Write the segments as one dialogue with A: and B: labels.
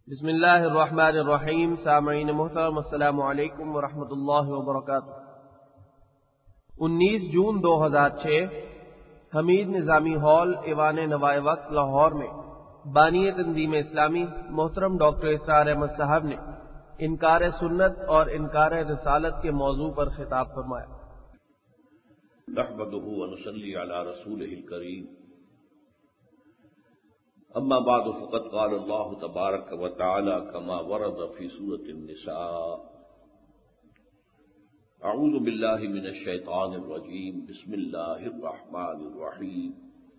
A: بسم اللہ الرحمن الرحیم۔ سامعین محترم، السلام علیکم ورحمۃ اللہ وبرکاتہ۔ 19 جون 2006 حمید نظامی ہال، ایوان نوائے وقت، لاہور میں بانی تنظیم اسلامی محترم ڈاکٹر اسرار احمد صاحب نے انکار سنت اور انکار رسالت کے موضوع پر خطاب فرمایا۔
B: نحمدہ ونصلی علی رسولہ الکریم، اما بعد فقد قال اللہ تبارک و تعالی کما ورد فی سورۃ النساء، اعوذ باللہ من الشیطان الرجیم، بسم اللہ الرحمن الرحیم،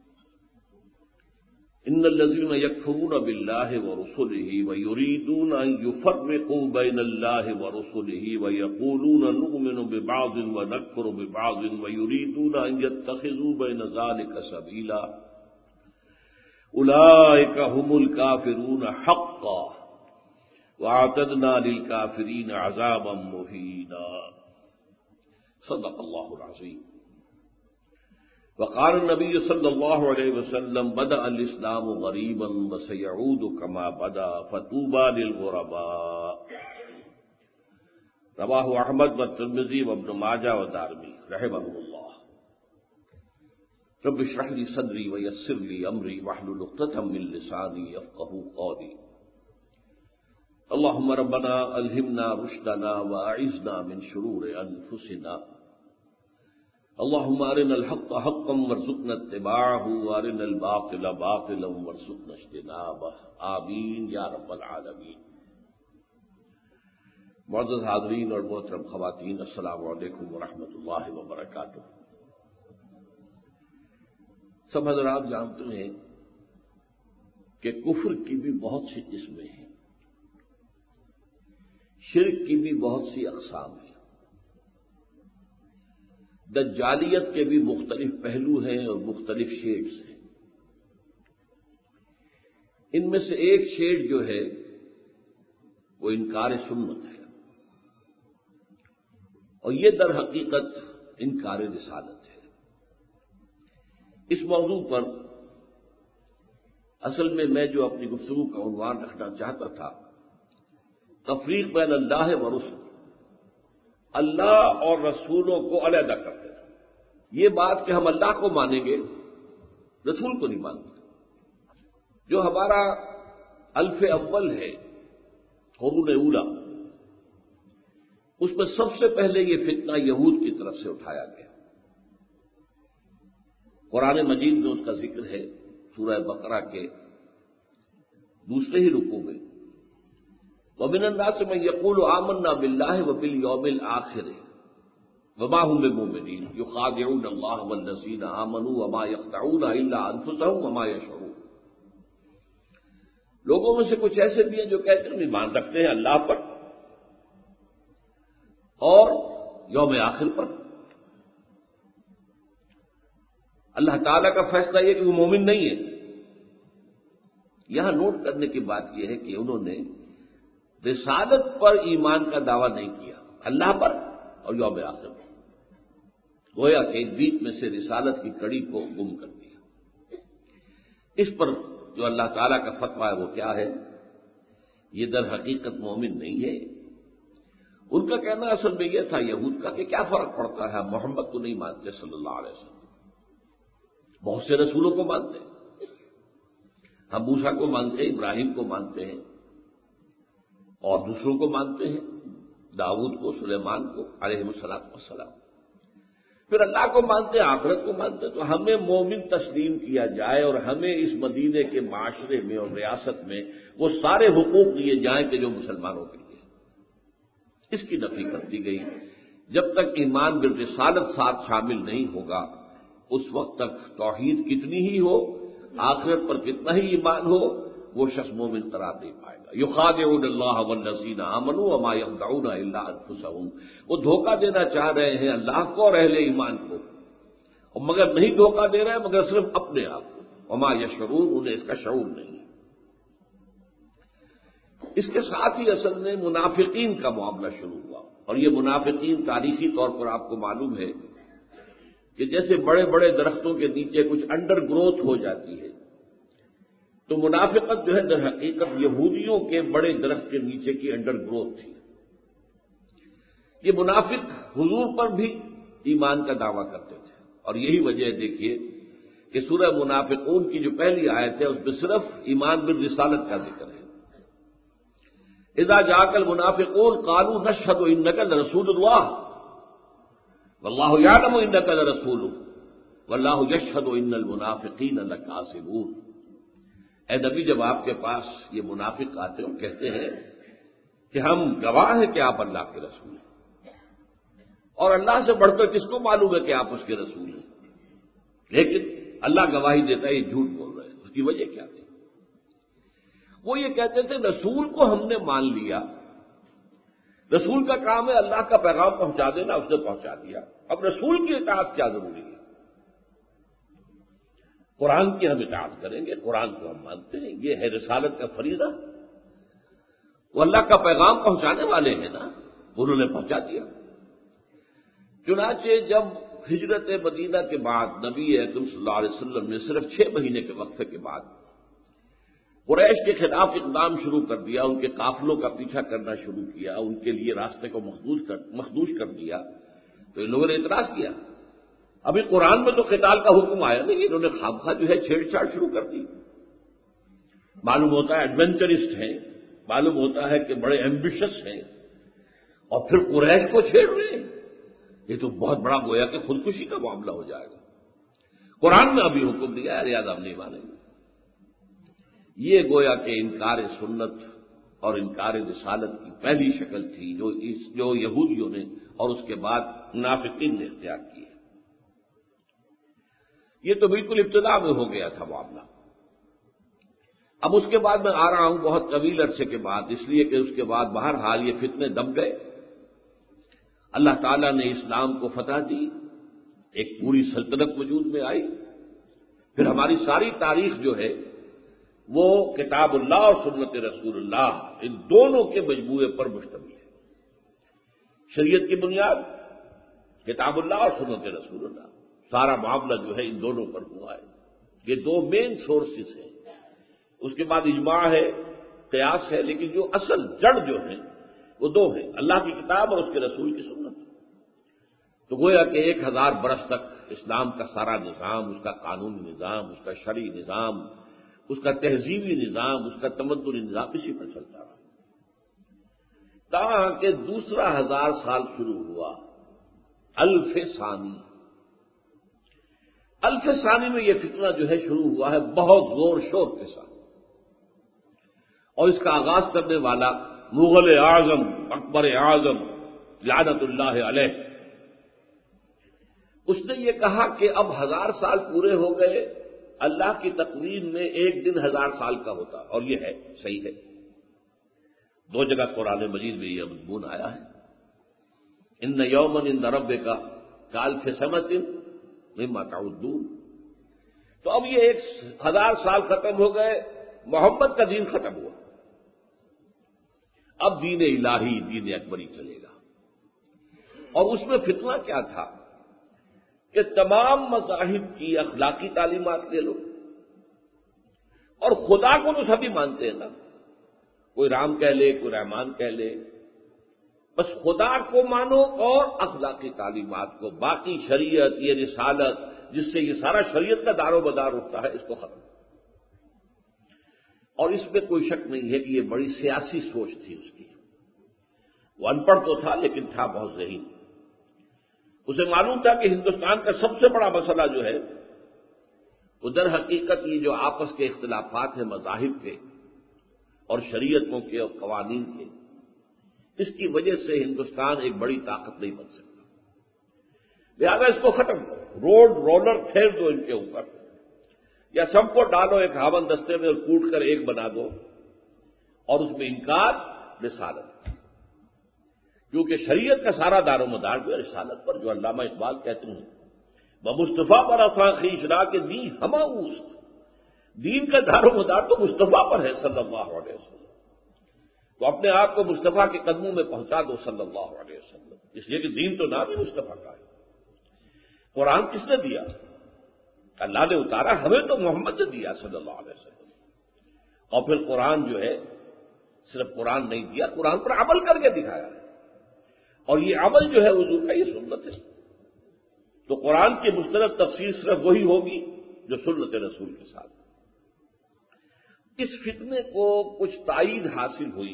B: ان الذین یکفرون باللہ ورسلہ ویریدون ان یفرقوا بین اللہ ورسلہ ویقولون نؤمن ببعض ونکفر ببعض ویریدون ان یتخذوا بین ذلک سبیلا اولئک هم الکافرون حقا واعتدنا للکافرین عذابا مہینا۔ صدق اللہ العظیم۔ وقال النبی صلی اللہ علیہ وسلم بدأ الاسلام غریبا وسیعود کما بدا فطوبى للغرباء، رواہ احمد والترمذی وابن ماجہ والدارمی رحمہ اللہ۔ رب اشرح لي صدری ویسر لي امری واحلل عقدۃ من لسانی یفقهوا قولی۔ اللهم ربنا الہمنا رشدنا واعذنا من شرور انفسنا، اللهم ارنا الحق حقا وارزقنا اتباعه وارنا الباطل باطلا وارزقنا اجتنابه، آمین یا رب العالمین۔ معزز حاضرین اور محترم خواتین، السلام علیکم ورحمۃ اللہ وبرکاتہ۔ سب حضرات جانتے ہیں کہ کفر کی بھی بہت سی قسمیں ہیں، شرک کی بھی بہت سی اقسام ہیں، دجالیت کے بھی مختلف پہلو ہیں اور مختلف شیڈز ہیں۔ ان میں سے ایک شیڈ جو ہے وہ انکار سنت ہے، اور یہ در حقیقت انکار رسالت ہے۔ اس موضوع پر اصل میں جو اپنی گفتگو کا عنوان رکھنا چاہتا تھا، تفریق بین اللہ و رسول، اللہ اور رسولوں کو علیحدہ کر دینا۔ یہ بات کہ ہم اللہ کو مانیں گے، رسول کو نہیں مانتے۔ جو ہمارا الف اول ہے، قرون اولا، اس میں سب سے پہلے یہ فتنہ یہود کی طرف سے اٹھایا گیا۔ قرآن مجید میں اس کا ذکر ہے، سورہ بقرہ کے دوسرے ہی رکوع میں، وَمِنَ النَّاسِ مَن يَقُولُ آمَنَّا بِاللَّهِ وَبِالْيَوْمِ الْآخِرِ وَمَا هُم بِمُؤْمِنِينَ يُخَادِعُونَ اللَّهَ وَالَّذِينَ آمَنُوا وَمَا يَخْدَعُونَ إِلَّا أَنفُسَهُمْ وَمَا يَشْعُرُونَ۔ لوگوں میں سے کچھ ایسے بھی ہیں جو کہتے ہیں ایمان رکھتے ہیں اللہ پر اور یوم آخر پر۔ اللہ تعالیٰ کا فیصلہ یہ کہ وہ مومن نہیں ہے۔ یہاں نوٹ کرنے کی بات یہ ہے کہ انہوں نے رسالت پر ایمان کا دعویٰ نہیں کیا، اللہ پر اور یوم آخر پر، گویا کہ ایک بیچ میں سے رسالت کی کڑی کو گم کر دیا۔ اس پر جو اللہ تعالیٰ کا فتویٰ ہے وہ کیا ہے؟ یہ در حقیقت مومن نہیں ہے۔ ان کا کہنا اصل میں یہ تھا یہود کا کہ کیا فرق پڑتا ہے، ہم محمد کو نہیں مانتے صلی اللہ علیہ وسلم، بہت سے رسولوں کو مانتے ہیں، ہم موسیٰ کو مانتے ہیں، ابراہیم کو مانتے ہیں اور دوسروں کو مانتے ہیں، داؤد کو، سلیمان کو علیہ السلام، پھر اللہ کو مانتے ہیں، آخرت کو مانتے ہیں۔ تو ہمیں مومن تسلیم کیا جائے اور ہمیں اس مدینے کے معاشرے میں اور ریاست میں وہ سارے حقوق دیے جائیں کہ جو مسلمانوں کے لیے۔ اس کی نفی کر دی گئی۔ جب تک ایمان بالرسالت ساتھ شامل نہیں ہوگا، اس وقت تک توحید کتنی ہی ہو، آخرت پر کتنا ہی ایمان ہو، وہ شخص مومن قرار نہیں پائے گا۔ یخادعون اللہ والذین آمنوا وما یخدعون الا انفسهم، وہ دھوکہ دینا چاہ رہے ہیں اللہ کو اور اہل ایمان کو، اور مگر نہیں دھوکہ دے رہے ہیں مگر صرف اپنے آپ کو، وما یشعرون، انہیں اس کا شعور نہیں۔ اس کے ساتھ ہی اصل میں منافقین کا معاملہ شروع ہوا، اور یہ منافقین تاریخی طور پر آپ کو معلوم ہے کہ جیسے بڑے بڑے درختوں کے نیچے کچھ انڈر گروتھ ہو جاتی ہے، تو منافقت جو ہے در حقیقت یہودیوں کے بڑے درخت کے نیچے کی انڈر گروتھ تھی۔ یہ منافق حضور پر بھی ایمان کا دعویٰ کرتے تھے، اور یہی وجہ ہے دیکھیے کہ سورہ منافقون کی جو پہلی آیت ہے اس میں صرف ایمان بالرسالت کا ذکر ہے۔ اذا جاءک المنافقون قالوا نشهد انک لرسول اللہ واللہ یعلم انک لرسولہ واللہ یشہد ان المنافقین لکاذبون۔ اے نبی، جب آپ کے پاس یہ منافق آتے اور کہتے ہیں کہ ہم گواہ ہیں کہ آپ اللہ کے رسول ہیں، اور اللہ سے بڑھ کر کس کو معلوم ہے کہ آپ اس کے رسول ہیں، لیکن اللہ گواہی دیتا ہے یہ جھوٹ بول رہے ہیں، اس کی وجہ کیا تھی؟ وہ یہ کہتے تھے رسول کو ہم نے مان لیا، رسول کا کام ہے اللہ کا پیغام پہنچا دینا، اس نے پہنچا دیا، اب رسول کی اطاعت کیا ضروری ہے؟ قرآن کی ہم اطاعت کریں گے، قرآن کو ہم مانتے ہیں، یہ ہے رسالت کا فریضہ، وہ اللہ کا پیغام پہنچانے والے ہیں نا، انہوں نے پہنچا دیا۔ چنانچہ جب ہجرت مدینہ کے بعد نبی اکرم صلی اللہ علیہ وسلم نے صرف 6 مہینے کے وقفے کے بعد قریش کے خلاف اقدام شروع کر دیا، ان کے قافلوں کا پیچھا کرنا شروع کیا، ان کے لیے راستے کو مخدوش کر دیا، تو ان لوگوں نے اعتراض کیا۔ ابھی قرآن میں تو قتال کا حکم آیا نہیں، انہوں نے خامخواہ جو ہے چھیڑ چھاڑ شروع کر دی۔ معلوم ہوتا ہے ایڈونچرسٹ ہیں، معلوم ہوتا ہے کہ بڑے ایمبیشس ہیں، اور پھر قریش کو چھیڑ رہے ہیں، یہ تو بہت بڑا گویا کہ خودکشی کا معاملہ ہو جائے گا۔ قرآن میں ابھی حکم دیا ہے ریاض ہم نہیں مانیں گے۔ یہ گویا کہ انکار سنت اور انکار رسالت کی پہلی شکل تھی جو یہودیوں نے اور اس کے بعد منافقین نے اختیار کی ہے۔ یہ تو بالکل ابتدا میں ہو گیا تھا معاملہ۔ اب اس کے بعد میں آ رہا ہوں بہت طویل عرصے کے بعد، اس لیے کہ اس کے بعد بہرحال یہ فتنے دب گئے، اللہ تعالیٰ نے اسلام کو فتح دی، ایک پوری سلطنت وجود میں آئی۔ پھر ہماری ساری تاریخ جو ہے وہ کتاب اللہ اور سنت رسول اللہ ان دونوں کے مجموعے پر مشتمل ہے۔ شریعت کی بنیاد کتاب اللہ اور سنت رسول اللہ، سارا معاملہ جو ہے ان دونوں پر ہوا ہے، یہ 2 مین سورسز ہیں۔ اس کے بعد اجماع ہے، قیاس ہے، لیکن جو اصل جڑ جو ہے وہ 2 ہیں، اللہ کی کتاب اور اس کے رسول کی سنت۔ تو گویا کہ 1000 برس تک اسلام کا سارا نظام، اس کا قانونی نظام، اس کا شرعی نظام، اس کا تہذیبی نظام، اس کا تمدنی نظام اسی پر چلتا رہا، تاکہ کہ دوسرا 1000 سال شروع ہوا، الف ثانی۔ الف ثانی میں یہ فتنہ جو ہے شروع ہوا ہے بہت زور شور کے ساتھ، اور اس کا آغاز کرنے والا مغل اعظم اکبر اعظم لعنت اللہ علیہ، اس نے یہ کہا کہ اب 1000 سال پورے ہو گئے، اللہ کی تقویم میں ایک دن 1000 سال کا ہوتا، اور یہ ہے صحیح ہے، 2 جگہ قرآن مجید میں یہ مضمون آیا ہے، ان یومن عند ربک کالف سنۃ مما تعدون۔ تو اب یہ 1000 سال ختم ہو گئے، محمد کا دین ختم ہوا، اب دین الہی، دین اکبری چلے گا۔ اور اس میں فتنہ کیا تھا کہ تمام مذاہب کی اخلاقی تعلیمات لے لو، اور خدا کو تو سبھی مانتے ہیں نا، کوئی رام کہہ لے، کوئی رحمان کہہ لے، بس خدا کو مانو اور اخلاقی تعلیمات کو، باقی شریعت، یہ رسالت جس سے یہ سارا شریعت کا دار و مدار اٹھتا ہے، اس کو ختم۔ اور اس میں کوئی شک نہیں ہے کہ یہ بڑی سیاسی سوچ تھی اس کی، وہ ان پڑھ تو تھا لیکن تھا بہت ذہین، اسے معلوم تھا کہ ہندوستان کا سب سے بڑا مسئلہ جو ہے وہ در حقیقت یہ جو آپس کے اختلافات ہیں مذاہب کے اور شریعتوں کے اور قوانین کے، اس کی وجہ سے ہندوستان ایک بڑی طاقت نہیں بن سکتا، لہذا اس کو ختم کرو، روڈ رولر پھیر دو ان کے اوپر، یا سب کو ڈالو ایک ہاون دستے میں اور کوٹ کر ایک بنا دو، اور اس میں انکار رسالت، کیونکہ شریعت کا سارا دار و مدار جو ہے رسالت پر، جو علامہ اقبال کہتے ہیں بمصطفیٰ پر آساں خیش را کے دی ہما اوست، دین کا دار و مدار تو مصطفیٰ پر ہے صلی اللہ علیہ وسلم، تو اپنے آپ کو مصطفیٰ کے قدموں میں پہنچا دو صلی اللہ علیہ وسلم، اس لیے کہ دین تو نام ہی مصطفیٰ کا ہے۔ قرآن کس نے دیا؟ اللہ نے اتارا، ہمیں تو محمد نے دیا صلی اللہ علیہ وسلم، اور پھر قرآن جو ہے صرف قرآن نہیں دیا، قرآن پر عمل کر کے دکھایا ہے، اور یہ عمل جو ہے حضور کا یہ سنت ہے۔ تو قرآن کی مستند تفسیر صرف وہی ہوگی جو سنت رسول کے ساتھ۔ اس فتنے کو کچھ تائید حاصل ہوئی،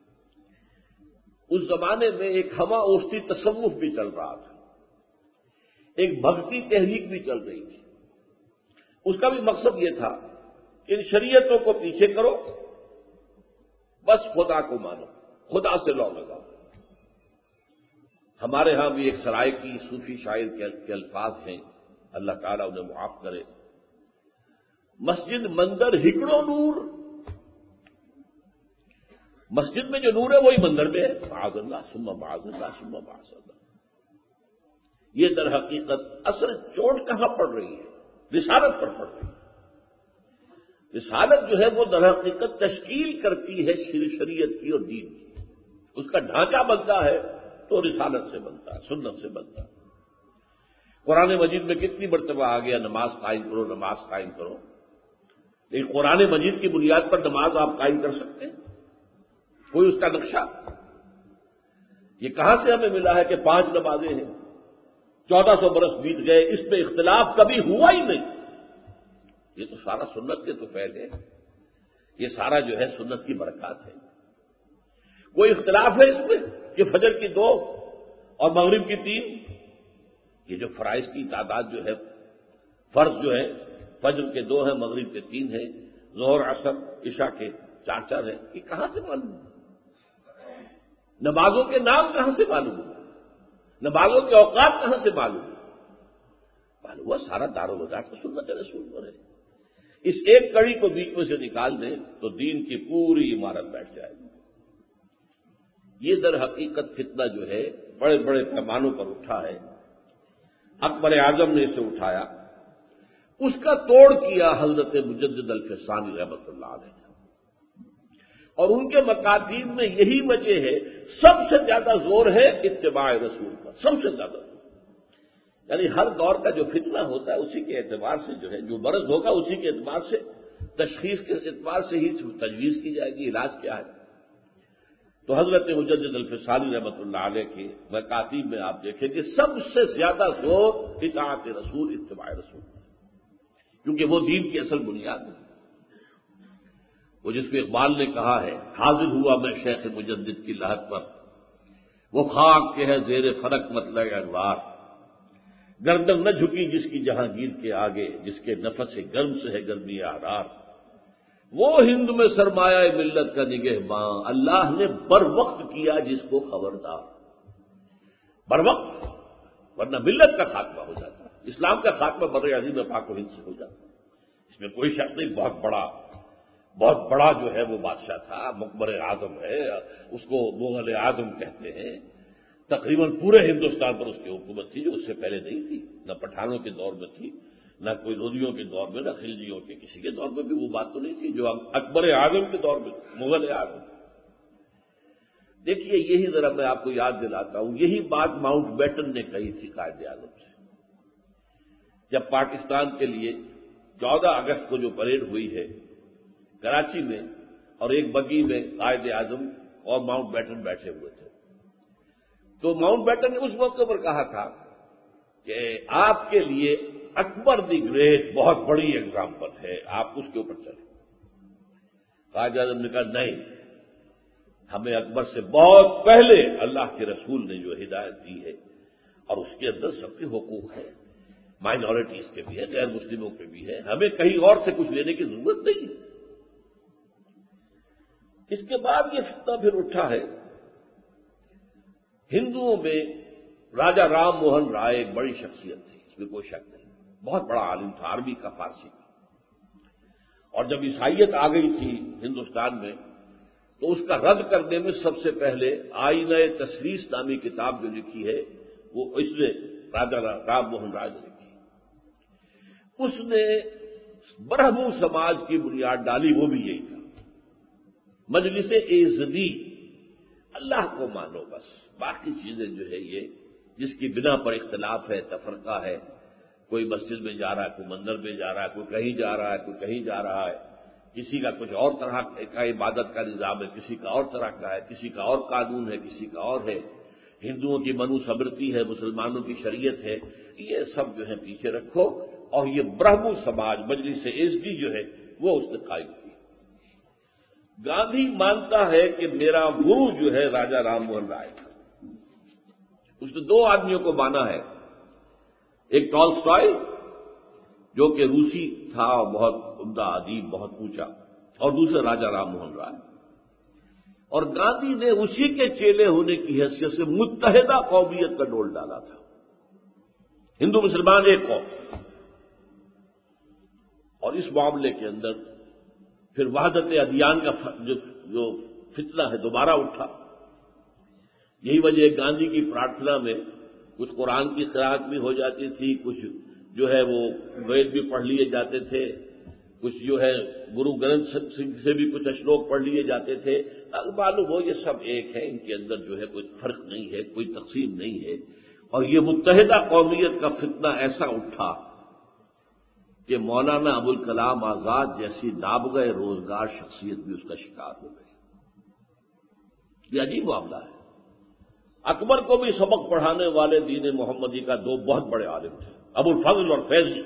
B: اس زمانے میں ایک ہوا اوسطی تصوف بھی چل رہا تھا، ایک بھکتی تحریک بھی چل رہی تھی۔ اس کا بھی مقصد یہ تھا کہ ان شریعتوں کو پیچھے کرو، بس خدا کو مانو، خدا سے لو لگاؤ۔ ہمارے ہاں بھی ایک سرائکی صوفی شاعر کے الفاظ ہیں، اللہ تعالیٰ انہیں معاف کرے، مسجد مندر ہکڑو نور، مسجد میں جو نور ہے وہی مندر میں ہے، معاذ اللہ ثم معاذ اللہ ثم معاذ اللہ۔ یہ در حقیقت اصل چوٹ کہاں پڑ رہی ہے؟ رسالت پر پڑ رہی ہے۔ رسالت جو ہے وہ در حقیقت تشکیل کرتی ہے شریعت کی اور دین کی، اس کا ڈھانچہ بنتا ہے تو رسالت سے بنتا ہے، سنت سے بنتا ہے۔ قرآن مجید میں کتنی مرتبہ آ گیا نماز قائم کرو، نماز قائم کرو، لیکن قرآن مجید کی بنیاد پر نماز آپ قائم کر سکتے ہیں؟ کوئی اس کا نقشہ؟ یہ کہاں سے ہمیں ملا ہے کہ 5 نمازیں ہیں، 1400 برس بیت گئے، اس میں اختلاف کبھی ہوا ہی نہیں؟ یہ تو سارا سنت کے تو فعل ہے، یہ سارا جو ہے سنت کی برکات ہے۔ کوئی اختلاف ہے اس میں کہ فجر کی 2 اور مغرب کی 3؟ یہ جو فرائض کی تعداد جو ہے، فرض جو ہے فجر کے 2 ہیں، مغرب کے 3 ہیں، ظہر عصر عشاء کے 4 ہیں، یہ کہاں سے معلوم؟ نمازوں کے نام کہاں سے معلوم؟ نمازوں کے اوقات کہاں سے معلوم؟ ہوا سارا دار و مدار تو سنت رسول پر ہے۔ اس ایک کڑی کو بیچ میں سے نکال دیں تو دین کی پوری عمارت بیٹھ جائے گی۔ یہ در حقیقت فتنہ جو ہے بڑے بڑے پیمانوں پر اٹھا ہے، اکبر اعظم نے اسے اٹھایا، اس کا توڑ کیا حضرت مجدد الفسانی رحمۃ اللہ علیہ، اور ان کے مکاتیب میں یہی وجہ ہے، سب سے زیادہ زور ہے اتباع رسول پر، سب سے زیادہ زور۔ یعنی ہر دور کا جو فتنہ ہوتا ہے اسی کے اعتبار سے جو ہے، جو مرض ہوگا اسی کے اعتبار سے، تشخیص کے اعتبار سے ہی تجویز کی جائے گی علاج کیا ہے۔ تو حضرت مجدد الفسانی رحمۃ اللہ علیہ کے مکاتیب میں آپ دیکھیں کہ سب سے زیادہ زور اطاعت رسول، اتباع رسول، کیونکہ وہ دین کی اصل بنیاد ہے۔ وہ جس کو اقبال نے کہا ہے، حاضر ہوا میں شیخ مجدد کی لحد پر، وہ خاک کے ہے زیر فرق مطلع انوار، گردن نہ جھکی جس کی جہانگیر کے آگے، جس کے نفس گرم سے ہے گرمی آرار، وہ ہند میں سرمایہ ملت کا نگہباں، اللہ نے بر وقت کیا جس کو خبردار، بر وقت، ورنہ ملت کا خاتمہ ہو جاتا، اسلام کا خاتمہ بر عظیم پاک و ہند سے ہو جاتا، اس میں کوئی شک نہیں۔ بہت بڑا جو ہے وہ بادشاہ تھا، مقبر اعظم ہے، اس کو مغل اعظم کہتے ہیں، تقریباً پورے ہندوستان پر اس کی حکومت تھی جو اس سے پہلے نہیں تھی، نہ پٹھانوں کے دور میں تھی، نہ کوئی لودھیوں کے دور میں، نہ خلجیوں کے، کسی کے دور میں بھی وہ بات تو نہیں تھی جو اکبر اعظم کے دور میں، مغل اعظم۔ دیکھیے یہی ذرا میں آپ کو یاد دلاتا ہوں، یہی بات ماؤنٹ بیٹن نے کہی تھی قائد اعظم سے، جب پاکستان کے لیے 14 اگست کو جو پریڈ ہوئی ہے کراچی میں، اور ایک بگی میں قائد اعظم اور ماؤنٹ بیٹن بیٹھے ہوئے تھے، تو ماؤنٹ بیٹن نے اس موقع پر کہا تھا کہ آپ کے لیے اکبر دی گریٹ بہت بڑی ایگزامپل ہے، آپ اس کے اوپر چلیں۔ قائد اعظم نے کہا نہیں، ہمیں اکبر سے بہت پہلے اللہ کے رسول نے جو ہدایت دی ہے، اور اس کے اندر سب کے حقوق ہیں، مائنورٹیز کے بھی ہے، غیر مسلموں کے بھی ہے، ہمیں کہیں اور سے کچھ لینے کی ضرورت نہیں۔ اس کے بعد یہ فتنہ پھر اٹھا ہے، ہندوؤں میں راجہ رام موہن رائے ایک بڑی شخصیت تھی، اس میں کوئی شک نہیں، بہت بڑا عالم تھا، عربی کا فارسی کا، اور جب عیسائیت آ گئی تھی ہندوستان میں تو اس کا رد کرنے میں سب سے پہلے آئینہ تسلیس نامی کتاب جو لکھی ہے وہ اس نے راجہ رام موہن رائے نے لکھی، اس نے برہمو سماج کی بنیاد ڈالی، وہ بھی یہی تھا، مجلس ایزدی، اللہ کو مانو بس، باقی چیزیں جو ہے یہ جس کی بنا پر اختلاف ہے، تفرقہ ہے، کوئی مسجد میں جا رہا ہے، کوئی مندر میں جا رہا ہے، کوئی کہیں جا رہا ہے، کوئی کہیں جا رہا ہے، کسی کا کچھ اور طرح کا عبادت کا نظام ہے، کسی کا اور طرح کا ہے، کسی کا اور قانون ہے، کسی کا اور ہے، ہندوؤں کی منوصبرتی ہے، مسلمانوں کی شریعت ہے، یہ سب جو ہے پیچھے رکھو، اور یہ برہمو سماج مجلس ایس ڈی جو ہے وہ اس نے قائم کی۔ گاندھی مانتا ہے کہ میرا گرو جو ہے راجا رام موہن رائے تھا۔ اس نے دو آدمیوں کو مانا ہے، ایک ٹالسٹائے جو کہ روسی تھا، بہت عمدہ ادیب، بہت اونچا، اور دوسرے راجا رام موہن رائے۔ اور گاندھی نے اسی کے چیلے ہونے کی حیثیت سے متحدہ قومیت کا ڈول ڈالا تھا، ہندو مسلمان ایک قوم، اور اس معاملے کے اندر پھر وحدت ادیان کا جو فتنہ ہے دوبارہ اٹھا۔ یہی وجہ ہے گاندھی کی پرارتھنا میں کچھ قرآن کی قرأت بھی ہو جاتی تھی، کچھ جو ہے وہ وید بھی پڑھ لیے جاتے تھے، کچھ جو ہے گرو گرنتھ سنگھ سے بھی کچھ اشلوک پڑھ لیے جاتے تھے، تاکہ معلوم ہو یہ سب ایک ہے، ان کے اندر جو ہے کوئی فرق نہیں ہے، کوئی تقسیم نہیں ہے۔ اور یہ متحدہ قومیت کا فتنہ ایسا اٹھا کہ مولانا ابوالکلام آزاد جیسی نابغہ روزگار شخصیت بھی اس کا شکار ہو گئی۔ یہ عجیب معاملہ ہے۔ اکبر کو بھی سبق پڑھانے والے دین محمدی کا دو بہت بڑے عالم تھے، ابوالفضل اور فیضی۔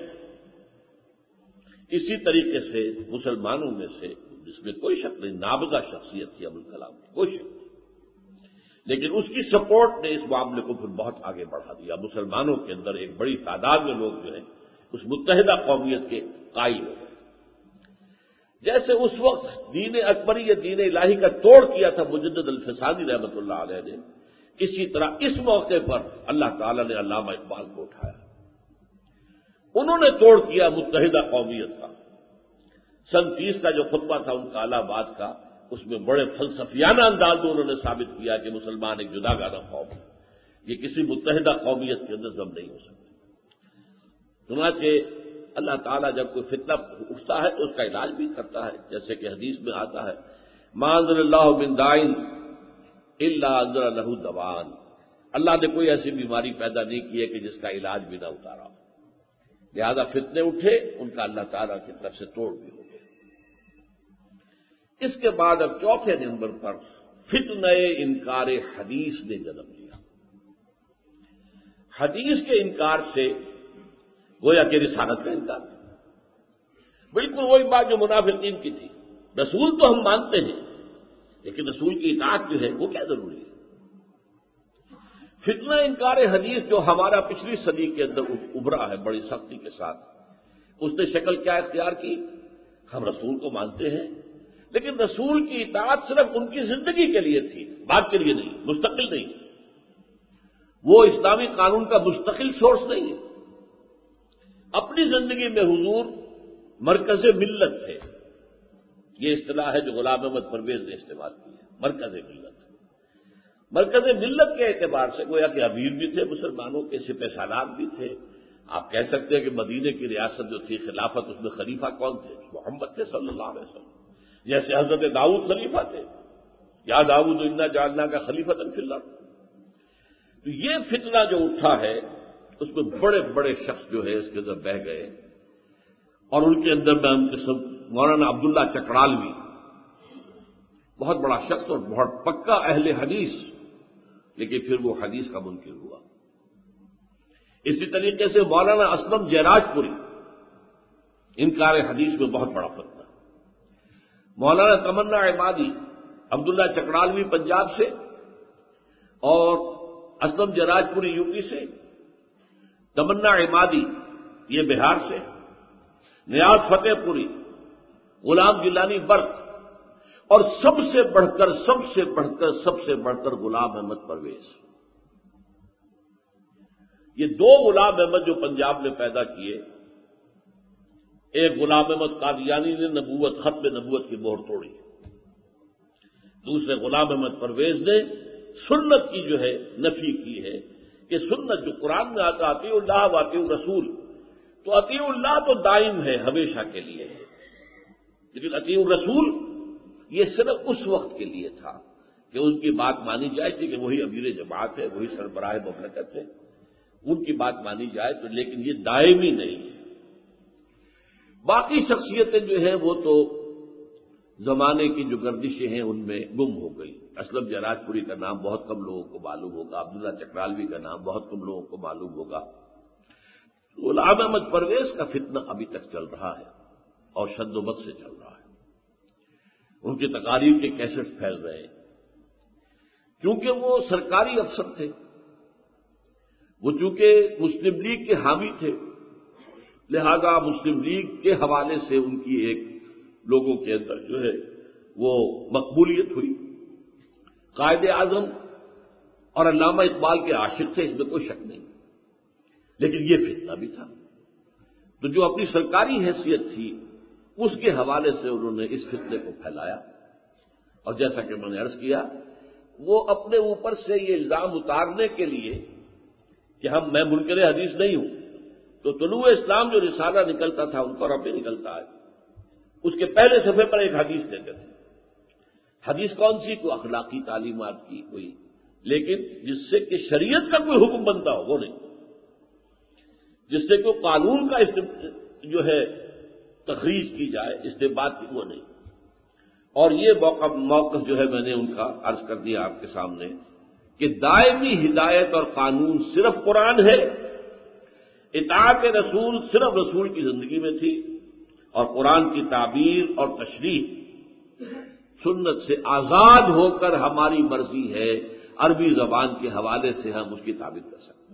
B: اسی طریقے سے مسلمانوں میں سے جس میں کوئی شک نہیں، نابغہ شخصیت تھی ابوالکلام کی، کوئی شک نہیں، لیکن اس کی سپورٹ نے اس معاملے کو پھر بہت آگے بڑھا دیا۔ مسلمانوں کے اندر ایک بڑی تعداد میں لوگ جو ہیں اس متحدہ قومیت کے قائل ہو گئے۔ جیسے اس وقت دین اکبری یا دین الہی کا توڑ کیا تھا مجدد الفسانی رحمۃ اللہ علیہ نے، اسی طرح اس موقع پر اللہ تعالی نے علامہ اقبال کو اٹھایا۔ انہوں نے توڑ کیا متحدہ قومیت کا۔ سن 30 کا جو خطبہ تھا ان کا الہ آباد کا، اس میں بڑے فلسفیانہ انداز میں انہوں نے ثابت کیا کہ مسلمان ایک جدا گانا قوم ہے، یہ کسی متحدہ قومیت کے اندر ضم نہیں ہو سکتا۔ چنانچہ اللہ تعالیٰ جب کوئی فتنہ اٹھتا ہے تو اس کا علاج بھی کرتا ہے، جیسے کہ حدیث میں آتا ہے ما انزل اللہ من داء الا انزل لہ دواء، اللہ نے کوئی ایسی بیماری پیدا نہیں کی ہے کہ جس کا علاج بھی نہ اتارا ہو۔ لہذا فتنے اٹھے، ان کا اللہ تعالیٰ کی طرف سے توڑ بھی ہو گئے۔ اس کے بعد اب چوتھے نمبر پر فتنہ انکار حدیث نے جنم لیا۔ حدیث کے انکار سے گویا کہ رسالت کا انکار، بالکل وہی بات جو منافقین کی تھی۔ رسول تو ہم مانتے ہیں، لیکن رسول کی اطاعت جو ہے وہ کیا ضروری ہے؟ فتنہ انکار حدیث جو ہمارا پچھلی صدی کے اندر ابھرا ہے بڑی سختی کے ساتھ، اس نے شکل کیا اختیار کی؟ ہم رسول کو مانتے ہیں، لیکن رسول کی اطاعت صرف ان کی زندگی کے لیے تھی، بعد کے لیے نہیں، مستقل نہیں۔ وہ اسلامی قانون کا مستقل سورس نہیں ہے۔ اپنی زندگی میں حضور مرکز ملت تھے، یہ اصطلاح ہے جو غلام احمد پرویز نے استعمال کی ہے، مرکز ملت۔ مرکز ملت کے اعتبار سے گویا کہ امیر بھی تھے مسلمانوں کے، سپہ سالار بھی تھے۔ آپ کہہ سکتے ہیں کہ مدینے کی ریاست جو تھی خلافت، اس میں خلیفہ کون تھے؟ محمد تھے صلی اللہ علیہ وسلم۔ جیسے حضرت داؤد خلیفہ تھے، یا داؤد انا جعلنا کا خلیفۃ فی الارض۔ تو یہ فتنہ جو اٹھا ہے اس میں بڑے بڑے شخص جو ہے اس کے اندر بہ گئے، اور ان کے اندر میں مولانا عبداللہ چکڑالوی، بہت بڑا شخص اور بہت پکا اہل حدیث، لیکن پھر وہ حدیث کا منکر ہوا۔ اسی طریقے سے مولانا اسلم جیراج پوری، انکار حدیث میں بہت بڑا فتنہ۔ مولانا تمنا عبادی، عبداللہ چکڑالوی پنجاب سے اور اسلم جیراج پوری یو پی سے، تمنا عبادی یہ بہار سے، نیاز فتح پوری، غلام گیلانی برق، اور سب سے بڑھ کر غلام احمد پرویز۔ یہ دو غلام احمد جو پنجاب نے پیدا کیے، ایک غلام احمد قادیانی نے ختم نبوت کی مہر توڑی، دوسرے غلام احمد پرویز نے سنت کی جو ہے نفی کی ہے کہ سنت جو قرآن میں آتا اطیعوا اللہ و اطیعوا الرسول، تو اطیعوا اللہ تو دائم ہے، ہمیشہ کے لیے ہے، لیکن اطیعوا الرسول یہ صرف اس وقت کے لیے تھا کہ ان کی بات مانی جائے تھی کہ وہی امیر جماعت ہے، وہی سربراہ مملکت ہے، ان کی بات مانی جائے تو، لیکن یہ دائمی نہیں ہے۔ باقی شخصیتیں جو ہیں وہ تو زمانے کی جو گردشیں ہیں ان میں گم ہو گئی۔ اسلم جراج پوری کا نام بہت کم لوگوں کو معلوم ہوگا، عبداللہ چکرالوی کا نام بہت کم لوگوں کو معلوم ہوگا۔ غلام احمد پرویز کا فتنہ ابھی تک چل رہا ہے اور شد و بد سے چل رہا ہے۔ ان کی تقاریر کے کیسٹ پھیل رہے ہیں، کیونکہ وہ سرکاری افسر تھے، وہ چونکہ مسلم لیگ کے حامی تھے، لہذا مسلم لیگ کے حوالے سے ان کی ایک لوگوں کے اندر جو ہے وہ مقبولیت ہوئی۔ قائد اعظم اور علامہ اقبال کے عاشق تھے، اس میں کوئی شک نہیں، لیکن یہ فتنہ بھی تھا۔ تو جو اپنی سرکاری حیثیت تھی اس کے حوالے سے انہوں نے اس فتنے کو پھیلایا، اور جیسا کہ میں نے عرض کیا، وہ اپنے اوپر سے یہ الزام اتارنے کے لیے کہ میں منکر حدیث نہیں ہوں، تو طلوع اسلام جو رسالہ نکلتا تھا ان پر اب بھی نکلتا ہے، اس کے پہلے صفحے پر ایک حدیث دیتے تھے۔ حدیث کون سی؟ کوئی اخلاقی تعلیمات کی کوئی، لیکن جس سے کہ شریعت کا کوئی حکم بنتا ہو وہ نہیں، جس سے کوئی قانون کا جو ہے تخریج کی جائے، استنباط کی، وہ نہیں۔ اور یہ موقف جو ہے میں نے ان کا عرض کر دیا آپ کے سامنے کہ دائمی ہدایت اور قانون صرف قرآن ہے، اطاعت رسول صرف رسول کی زندگی میں تھی، اور قرآن کی تعبیر اور تشریح سنت سے آزاد ہو کر ہماری مرضی ہے، عربی زبان کے حوالے سے ہم اس کی تعبیر کر سکتے ہیں۔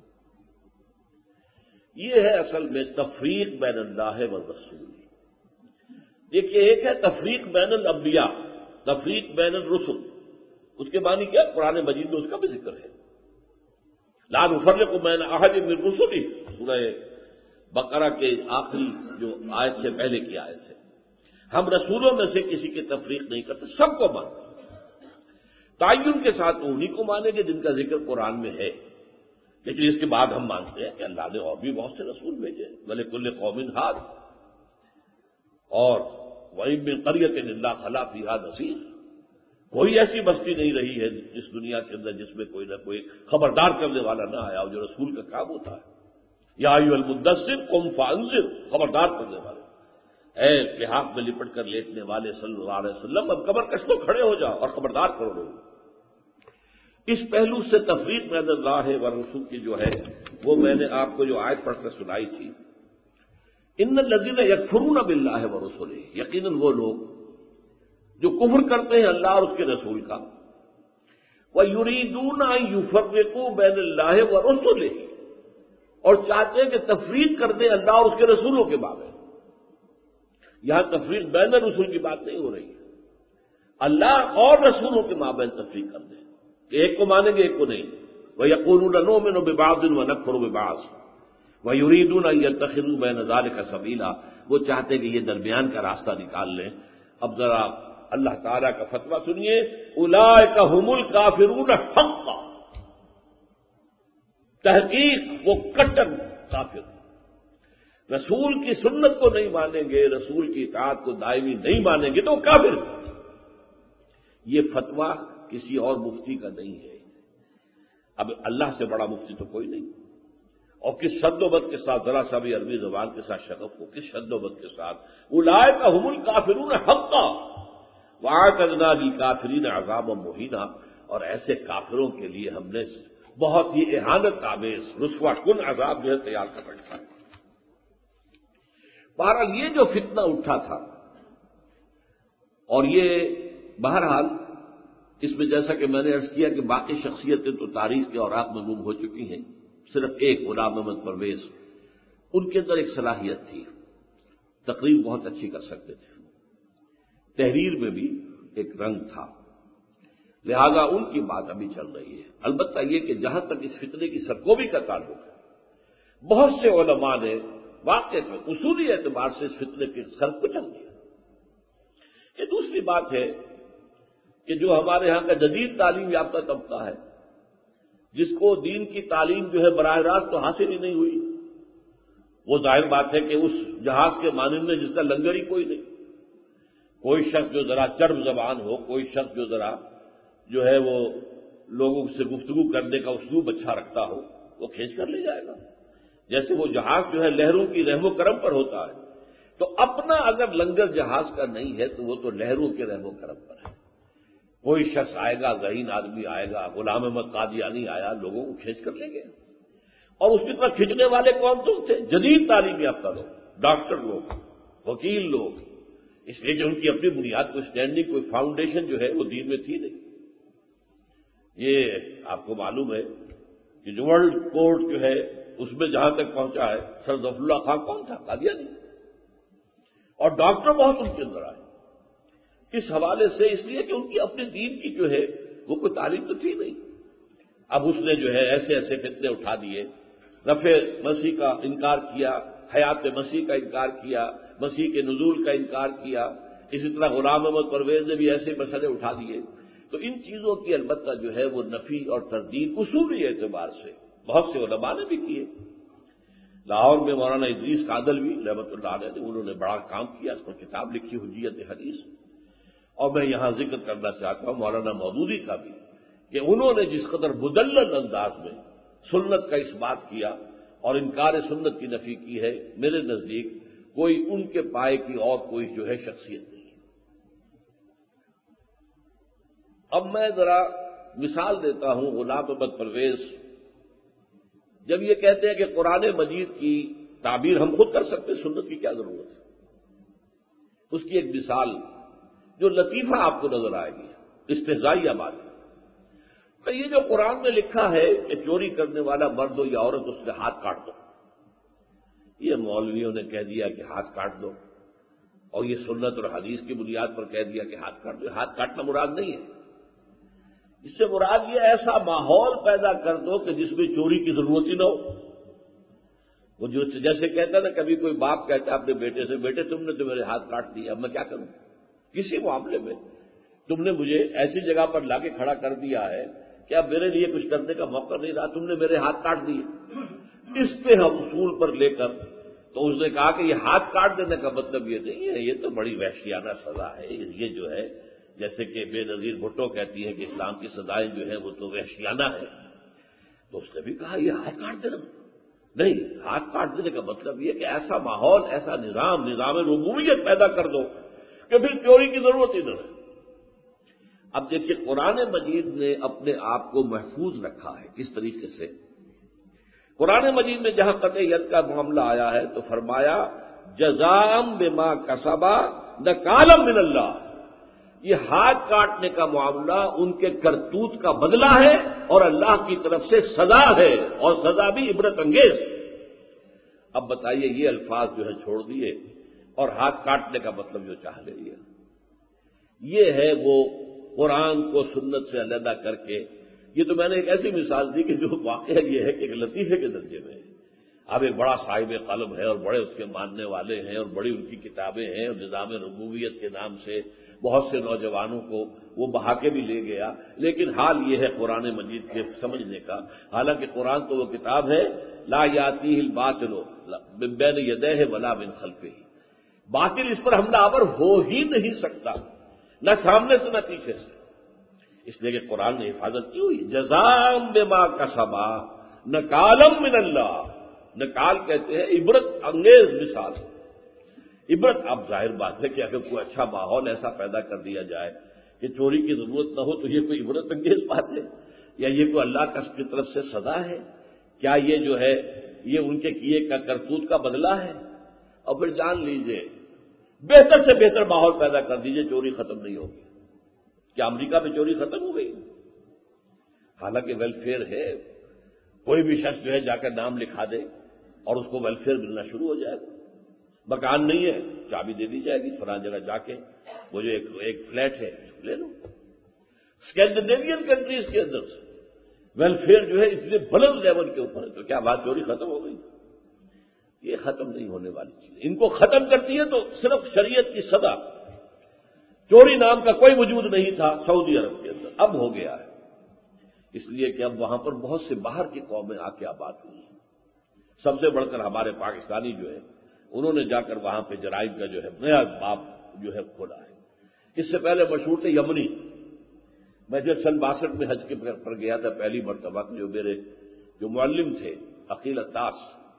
B: یہ ہے اصل میں تفریق بین اللہ والرسول۔ دیکھیے، ایک ہے تفریق بین الانبیاء، تفریق بین الرسل، اس کے معنی کیا؟ قرآن مجید میں اس کا بھی ذکر ہے، لا نفرق بین احد من رسلہ، سورہ بقرہ کے آخری جو آیت سے پہلے کی آیت ہے، ہم رسولوں میں سے کسی کی تفریق نہیں کرتے، سب کو مانتے ہیں۔ تعین کے ساتھ انہیں کو مانیں گے جن کا ذکر قرآن میں ہے، لیکن اس کے بعد ہم مانتے ہیں کہ اللہ نے اور بھی بہت سے رسول بھیجے، وَلِكُلِّ قَوْمٍ ہَادٍ، اور وَإِن مِّن قَرْيَةٍ إِلَّا خَلَا فِيهَا نَذِيرٌ، کوئی ایسی بستی نہیں رہی ہے اس دنیا کے اندر جس میں کوئی نہ کوئی خبردار کرنے والا نہ آیا ہو، جو رسول کا کام ہوتا ہے۔ یا ایھا المدثر قم فانذر، خبردار کرنے والے، اے لحاف میں لپٹ کر لیٹنے والے صلی اللہ علیہ وسلم، اب کمر کش لو، کھڑے ہو جاؤ اور خبردار کرو لوگ۔ اس پہلو سے تفریق بین اللہ و رسول کی جو ہے وہ میں نے آپ کو جو آیت پڑھ کر سنائی تھی، ان الذین یکفرون باللہ ورسلہ، یقیناً وہ لوگ جو کفر کرتے ہیں اللہ اور اس کے رسول کا، وَيُرِيدُونَ أَن يُفَرِّقُوا بَيْنَ اللَّهِ وَرُسُلِهِ، اور چاہتے ہیں کہ تفریق کر دیں اللہ اور اس کے رسولوں کے بارے۔ یہاں تفریق بین رسول کی بات نہیں ہو رہی ہے، اللہ اور رسولوں کے مابین تفریق کر دیں کہ ایک کو مانیں گے ایک کو نہیں۔ وَيَقُولُونَ نُؤْمِنُ بِبَعْضٍ وَنَكْفُرُ بِبَعْضٍ وَيُرِيدُونَ أَن يَتَّخِذُوا بَيْنَ ذَلِكَ سَبِيلًا، وہ چاہتے ہیں کہ یہ درمیان کا راستہ نکال لیں۔ اب ذرا اللہ تعالیٰ کا فتویٰ سنیے، اولئک ھم الکافرون حقا، تحقیق وہ کٹر کافر، رسول کی سنت کو نہیں مانیں گے، رسول کی اطاعت کو دائمی نہیں مانیں گے تو وہ کافر۔ یہ فتویٰ کسی اور مفتی کا نہیں ہے، اب اللہ سے بڑا مفتی تو کوئی نہیں، اور کس شد و بد کے ساتھ، ذرا سا بھی عربی زبان کے ساتھ شغف ہو، کس شد و بد کے ساتھ، اولئک ھم الکافرون حقا وَأَعْتَدْنَا لِلْكَافِرِينَ عَذَابًا مُهِينًا، اور ایسے کافروں کے لیے ہم نے بہت ہی اہانت آمیز، رسوا کن عذاب جو ہے تیار کر رکھا ہے۔ بہرحال یہ جو فتنہ اٹھا تھا، اور یہ بہرحال اس میں جیسا کہ میں نے عرض کیا کہ باقی شخصیتیں تو تاریخ کے اوراق میں گم ہو چکی ہیں، صرف ایک غلام احمد پرویز، ان کے اندر ایک صلاحیت تھی، تقریر بہت اچھی کر سکتے تھے، تحریر میں بھی ایک رنگ تھا، لہذا ان کی بات ابھی چل رہی ہے۔ البتہ یہ کہ جہاں تک اس فتنے کی سرکوبی کا تعلق ہے، بہت سے علماء نے واقعہ میں اصولی اعتبار سے اس فتنے کے سر کو چل دیا۔ یہ دوسری بات ہے کہ جو ہمارے ہاں کا جدید تعلیم یافتہ طبقہ ہے، جس کو دین کی تعلیم جو ہے براہ راست تو حاصل ہی نہیں ہوئی، وہ ظاہر بات ہے کہ اس جہاز کے مانند میں جس کا لنگر ہی کوئی نہیں، کوئی شخص جو ذرا چرب زبان ہو، کوئی شخص جو ذرا جو ہے وہ لوگوں سے گفتگو کرنے کا اسلوب اچھا رکھتا ہو، وہ کھینچ کر لے جائے گا۔ جیسے وہ جہاز جو ہے لہروں کی رحم و کرم پر ہوتا ہے، تو اپنا اگر لنگر جہاز کا نہیں ہے تو وہ تو لہروں کے رحم و کرم پر ہے. کوئی شخص آئے گا، ذہین آدمی آئے گا، غلام احمد قادیانی آیا، لوگوں کو کھینچ کر لے گئے. اور اس کی طرح کھینچنے والے کون تم تھے؟ جدید تعلیم یافتہ لوگ، ڈاکٹر لوگ، وکیل لوگ. اس لیے جو ان کی اپنی بنیاد کوئی اسٹینڈنگ، کوئی فاؤنڈیشن جو ہے وہ دین میں تھی نہیں. یہ آپ کو معلوم ہے کہ جو ورلڈ کورٹ جو ہے اس میں جہاں تک پہنچا ہے، سر ظفر اللہ خان کون تھا؟ قادیانی. اور ڈاکٹر بہت ان کے اندر آئے اس حوالے سے، اس لیے کہ ان کی اپنے دین کی جو ہے وہ کوئی تعلیم تو تھی نہیں. اب اس نے جو ہے ایسے ایسے فتنے اٹھا دیے، رفع مسیح کا انکار کیا، حیات مسیح کا انکار کیا، مسیح کے نزول کا انکار کیا. اسی طرح غلام احمد پرویز نے بھی ایسے مسئلے اٹھا دیے. تو ان چیزوں کی البتہ جو ہے وہ نفی اور تردید اصولی اعتبار سے بہت سے علماء نے بھی کیے. لاہور میں مولانا ادریس کاندھلوی رحمۃ اللہ علیہ نے انہوں نے بڑا کام کیا، اس پر کتاب لکھی حجیت حدیث. اور میں یہاں ذکر کرنا چاہتا ہوں مولانا مودودی کا بھی، کہ انہوں نے جس قدر مدلل انداز میں سنت کا اس بات کیا اور انکار سنت کی نفی کی ہے، میرے نزدیک کوئی ان کے پائے کی اور کوئی جو ہے شخصیت نہیں. اب میں ذرا مثال دیتا ہوں. غلام احمد پرویز جب یہ کہتے ہیں کہ قرآن مجید کی تعبیر ہم خود کر سکتے، سنت کی کیا ضرورت ہے، اس کی ایک مثال جو لطیفہ آپ کو نظر آئے گی، استہزائیہ بات ہے. کہ یہ جو قرآن میں لکھا ہے کہ چوری کرنے والا مرد ہو یا عورت اس کے ہاتھ کاٹ دو، یہ مولویوں نے کہہ دیا کہ ہاتھ کاٹ دو، اور یہ سنت اور حدیث کی بنیاد پر کہہ دیا کہ ہاتھ کاٹ دو. ہاتھ کاٹنا مراد نہیں ہے، اس سے مراد یہ ایسا ماحول پیدا کر دو کہ جس میں چوری کی ضرورت ہی نہ ہو. وہ جو جیسے کہتا نا، کبھی کوئی باپ کہتا ہے اپنے بیٹے سے، بیٹے تم نے تو میرے ہاتھ کاٹ دیے، اب میں کیا کروں؟ کسی معاملے میں تم نے مجھے ایسی جگہ پر لا کے کھڑا کر دیا ہے کہ اب میرے لیے کچھ کرنے کا موقع نہیں رہا، تم نے میرے ہاتھ کاٹ دیے. اس پہ ہم اصول پر لے کر تو اس نے کہا کہ یہ ہاتھ کاٹ دینے کا مطلب یہ نہیں ہے، یہ تو بڑی وحشیانہ سزا ہے. یہ جو ہے جیسے کہ بے نظیر بھٹو کہتی ہے کہ اسلام کی سزائیں جو ہیں وہ تو وحشیانہ ہے، تو اس نے بھی کہا یہ ہاتھ کاٹ دینا نہیں. ہاتھ کاٹ دینے کا مطلب یہ کہ ایسا ماحول، ایسا نظام ربوبیت پیدا کر دو کہ پھر چوری کی ضرورت ہی نہ رہے. اب دیکھیے قرآن مجید نے اپنے آپ کو محفوظ رکھا ہے کس طریقے سے. قرآن مجید میں جہاں قطع ید کا معاملہ آیا ہے تو فرمایا جزام بما کسبا نکالا من اللہ. یہ ہاتھ کاٹنے کا معاملہ ان کے کرتوت کا بدلہ ہے اور اللہ کی طرف سے سزا ہے، اور سزا بھی عبرت انگیز. اب بتائیے یہ الفاظ جو ہے چھوڑ دیے اور ہاتھ کاٹنے کا مطلب جو چاہ لے لیا. یہ ہے وہ قرآن کو سنت سے علیحدہ کر کے. یہ تو میں نے ایک ایسی مثال دی کہ جو واقعہ یہ ہے کہ ایک لطیفے کے درجے میں ہے. اب ایک بڑا صاحب قلم ہے اور بڑے اس کے ماننے والے ہیں اور بڑی ان کی کتابیں ہیں، اور نظام ربوبیت کے نام سے بہت سے نوجوانوں کو وہ بہا کے بھی لے گیا. لیکن حال یہ ہے قرآن مجید کے سمجھنے کا، حالانکہ قرآن تو وہ کتاب ہے لا یاتیہ الباطل من بین یدیہ ولا من خلفہ. باطل اس پر حملہ آور ہو ہی نہیں سکتا، نہ سامنے سے نہ پیچھے سے. اس لیے کہ قرآن نے حفاظت کی ہوئی. جزام بما کسبا نکالم من اللہ. نکال کہتے ہیں عبرت انگیز مثال. عبرت، اب ظاہر بات ہے کہ اگر کوئی اچھا ماحول ایسا پیدا کر دیا جائے کہ چوری کی ضرورت نہ ہو تو یہ کوئی عبرت انگیز بات ہے، یا یہ کوئی اللہ کی طرف سے سزا ہے؟ کیا یہ جو ہے یہ ان کے کیے کا کرتوت کا بدلہ ہے؟ اور پھر جان لیجئے بہتر سے بہتر ماحول پیدا کر دیجئے، چوری ختم نہیں ہوگی. کیا امریکہ میں چوری ختم ہو گئی؟ حالانکہ ویلفیئر ہے، کوئی بھی شخص جو ہے جا کر نام لکھا دے اور اس کو ویلفیئر ملنا شروع ہو جائے گا. مکان نہیں ہے، چابی دے دی جائے گی، فلاں جگہ جا کے وہ جو ایک فلیٹ ہے لے لو. اسکینڈینیوین کنٹریز کے اندر ویلفیئر جو ہے اتنے بلند لیول کے اوپر ہے، تو کیا بات چوری ختم ہو گئی؟ یہ ختم نہیں ہونے والی چیز. ان کو ختم کرتی ہے تو صرف شریعت کی سزا. چوری نام کا کوئی وجود نہیں تھا سعودی عرب کے اندر، اب ہو گیا ہے. اس لیے کہ اب وہاں پر بہت سے باہر کی قومیں آ کے آباد ہوئی ہیں. سب سے بڑھ کر ہمارے پاکستانی جو ہے انہوں نے جا کر وہاں پہ جرائم کا جو ہے نیا باب جو ہے کھولا ہے. اس سے پہلے مشہور تھے یمنی. میں جب سن 62 میں حج کے پر گیا تھا پہلی مرتبہ، جو میرے جو معلم تھے عقیل عطاس،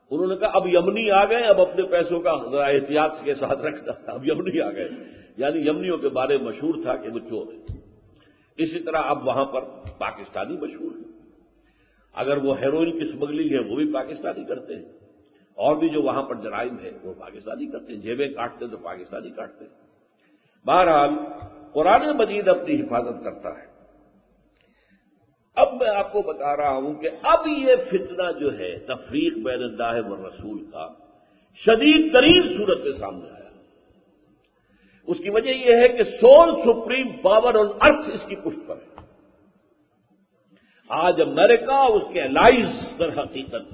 B: انہوں نے کہا اب یمنی آ گئے، اب اپنے پیسوں کا ذرا احتیاط کے ساتھ رکھنا، اب یمنی آ گئے، یعنی یمنیوں کے بارے میں مشہور تھا کہ وہ چور ہیں۔ اسی طرح اب وہاں پر پاکستانی مشہور ہیں، اگر وہ ہیروئن کی اسمگلنگ ہے وہ بھی پاکستانی کرتے ہیں، اور بھی جو وہاں پر جرائم ہے وہ پاکستانی کرتے ہیں، جیبیں کاٹتے تو پاکستانی کاٹتے ہیں۔ بہرحال قرآن مجید اپنی حفاظت کرتا ہے۔ اب میں آپ کو بتا رہا ہوں کہ اب یہ فتنہ جو ہے تفریق بین اللہ و رسول کا شدید ترین صورت کے سامنے آیا۔ اس کی وجہ یہ ہے کہ sole supreme power on earth اس کی پشت پر ہے۔ آج امریکہ اس کے الائز در حقیقت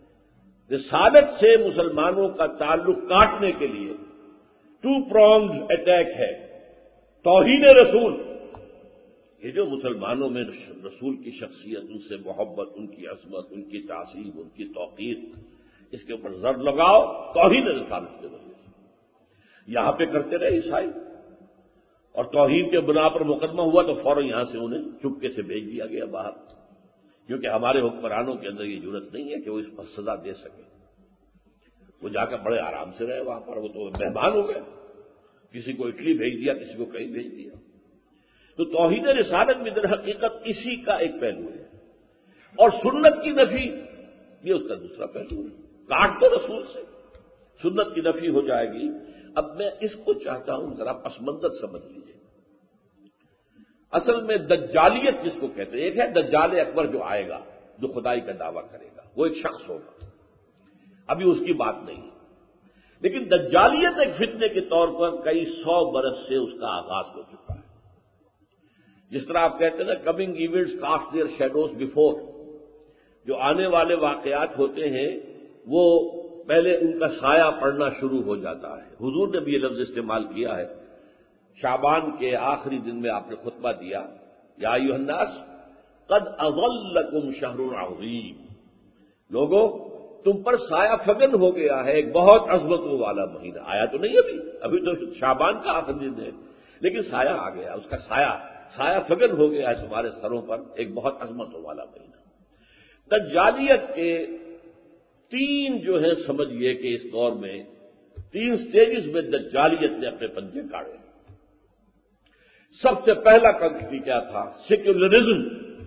B: رسالت سے مسلمانوں کا تعلق کاٹنے کے لیے ٹو پرونگڈ اٹیک ہے۔ توہین رسول، یہ جو مسلمانوں میں رسول کی شخصیت، ان سے محبت، ان کی عظمت، ان کی تعظیم، ان کی توقیر، اس کے اوپر زر لگاؤ توہین رسالت کے ذریعے سے۔ یہاں پہ کرتے رہے عیسائی، اور توہین کے بنا پر مقدمہ ہوا تو فوراً یہاں سے انہیں چپکے سے بھیج دیا گیا باہر، کیونکہ ہمارے حکمرانوں کے اندر یہ جرت نہیں ہے کہ وہ اس پر سزا دے سکے۔ وہ جا کر بڑے آرام سے رہے وہاں پر، وہ تو مہمان ہو گئے، کسی کو اٹلی بھیج دیا، کسی کو کہیں بھیج دیا۔ تو توحید رسالت میں در حقیقت اسی کا ایک پہلو ہے، اور سنت کی نفی یہ اس کا دوسرا پہلو ہے۔ کاٹ دو رسول سے، سنت کی نفی ہو جائے گی۔ اب میں اس کو چاہتا ہوں ذرا پس منظر سمجھ لیجیے۔ اصل میں دجالیت جس کو کہتے ہیں، ایک ہے دجال اکبر جو آئے گا، جو خدائی کا دعویٰ کرے گا، وہ ایک شخص ہوگا، ابھی اس کی بات نہیں ہے۔ لیکن دجالیت ایک فتنے کے طور پر کئی 100 برس سے اس کا آغاز ہو چکا ہے۔ جس طرح آپ کہتے ہیں نا coming events cast their shadows before, جو آنے والے واقعات ہوتے ہیں وہ پہلے ان کا سایہ پڑنا شروع ہو جاتا ہے۔ حضور نے بھی یہ لفظ استعمال کیا ہے، شعبان کے آخری دن میں آپ نے خطبہ دیا، یا ایھا الناس قد اظلکم شہر عظیم، لوگوں تم پر سایہ فگن ہو گیا ہے ایک بہت عظمتوں والا مہینہ۔ آیا تو نہیں ابھی تو شعبان کا آخری دن ہے، لیکن سایہ آ گیا، اس کا سایہ فگن ہو گیا ہے تمہارے سروں پر ایک بہت عظمتوں والا مہینہ۔ دجالیت کے 3 جو ہے سمجھیے کہ اس دور میں 3 سٹیجز میں دجالیت نے اپنے پنجے کاڑے۔ سب سے پہلا کنٹری کیا تھا؟ سیکولرزم،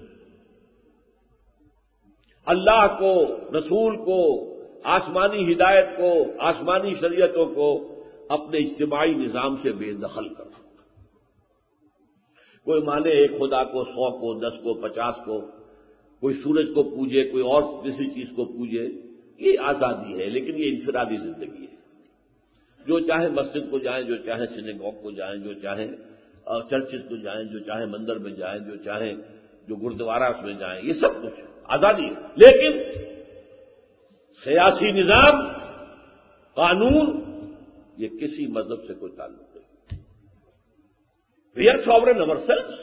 B: اللہ کو، رسول کو، آسمانی ہدایت کو، آسمانی شریعتوں کو اپنے اجتماعی نظام سے بے دخل کرنا۔ کوئی مانے ایک خدا کو، 100 کو، 10 کو، 50 کو، کوئی سورج کو پوجے، کوئی اور کسی چیز کو پوجے، یہ آزادی ہے، لیکن یہ انفرادی زندگی ہے۔ جو چاہے مسجد کو جائیں، جو چاہے سینیگوگ کو جائیں، جو چاہے چرچز کو جائیں، جو چاہے مندر میں جائیں، جو چاہے جو گردوارا اس میں جائیں، یہ سب کچھ آزادی ہے۔ لیکن سیاسی نظام، قانون، یہ کسی مذہب سے کوئی تعلق نہیں۔ We are sovereign over selves,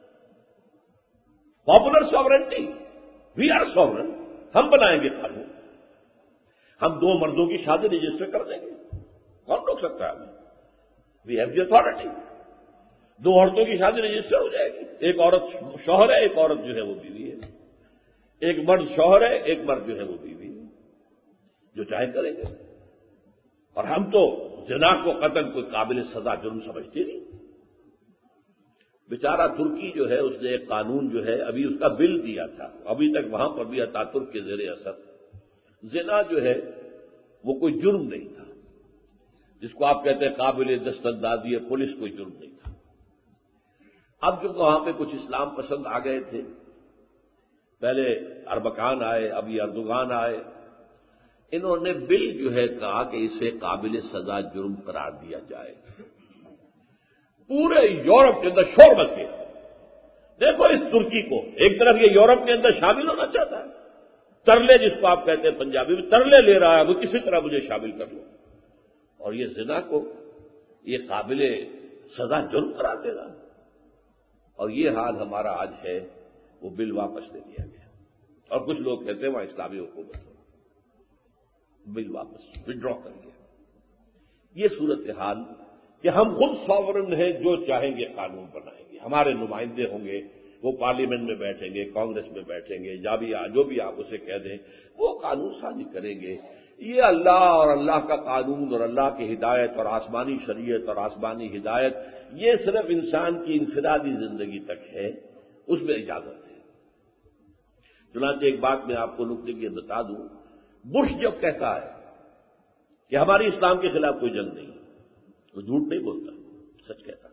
B: popular sovereignty, we are sovereign, ہم بنائیں گے قانون، ہم 2 مردوں کی شادی رجسٹر کر دیں گے، کون روک سکتا ہے؟ We have the authority. 2 عورتوں کی شادی رجسٹر ہو جائے گی، ایک عورت شوہر ہے، ایک عورت جو ہے وہ بیوی ہے، ایک مرد شوہر ہے، ایک مرد جو ہے وہ بیوی ہے، جو چاہے کریں گے۔ اور ہم تو زنا کو قتل کوئی قابل سزا جرم سمجھتے نہیں۔ بیچارہ ترکی جو ہے اس نے ایک قانون جو ہے ابھی اس کا بل دیا تھا، ابھی تک وہاں پر بھی اتاترک کے زیر اثر زنا جو ہے وہ کوئی جرم نہیں تھا، جس کو آپ کہتے ہیں قابل دستاندازی پولیس کوئی جرم نہیں تھا۔ اب جو وہاں پہ کچھ اسلام پسند آ گئے تھے، پہلے اربکان آئے، اب یہ اردوغان آئے، انہوں نے بل جو ہے کہا کہ اسے قابل سزا جرم قرار دیا جائے۔ پورے یورپ کے اندر شور مچ گیا۔ دیکھو اس ترکی کو، ایک طرف یہ یورپ کے اندر شامل ہونا چاہتا ہے، ترلے جس کو آپ کہتے ہیں پنجابی میں ترلے لے رہا ہے، وہ کسی طرح مجھے شامل کر لو، اور یہ زنا کو یہ قابل سزا جرم قرار دے رہا ہے۔ اور یہ حال ہمارا آج ہے، وہ بل واپس لے لیا گیا، اور کچھ لوگ کہتے ہیں وہاں اسلامی حکومت ہے، بل واپس وڈرا کر لیا۔ یہ صورتحال کہ ہم خود ساورن ہیں، جو چاہیں گے قانون بنائیں گے، ہمارے نمائندے ہوں گے، وہ پارلیمنٹ میں بیٹھیں گے، کانگریس میں بیٹھیں گے، جو بھی آپ اسے کہہ دیں وہ قانون سازی کریں گے۔ یہ اللہ اور اللہ کا قانون اور اللہ کی ہدایت اور آسمانی شریعت اور آسمانی ہدایت یہ صرف انسان کی انفرادی زندگی تک ہے، اس میں اجازت ہے۔ چنانچہ ایک بات میں آپ کو نکتے کی بتا دوں، بش جب کہتا ہے کہ ہماری اسلام کے خلاف کوئی جنگ نہیں، وہ جھوٹ نہیں بولتا، سچ کہتا ہے۔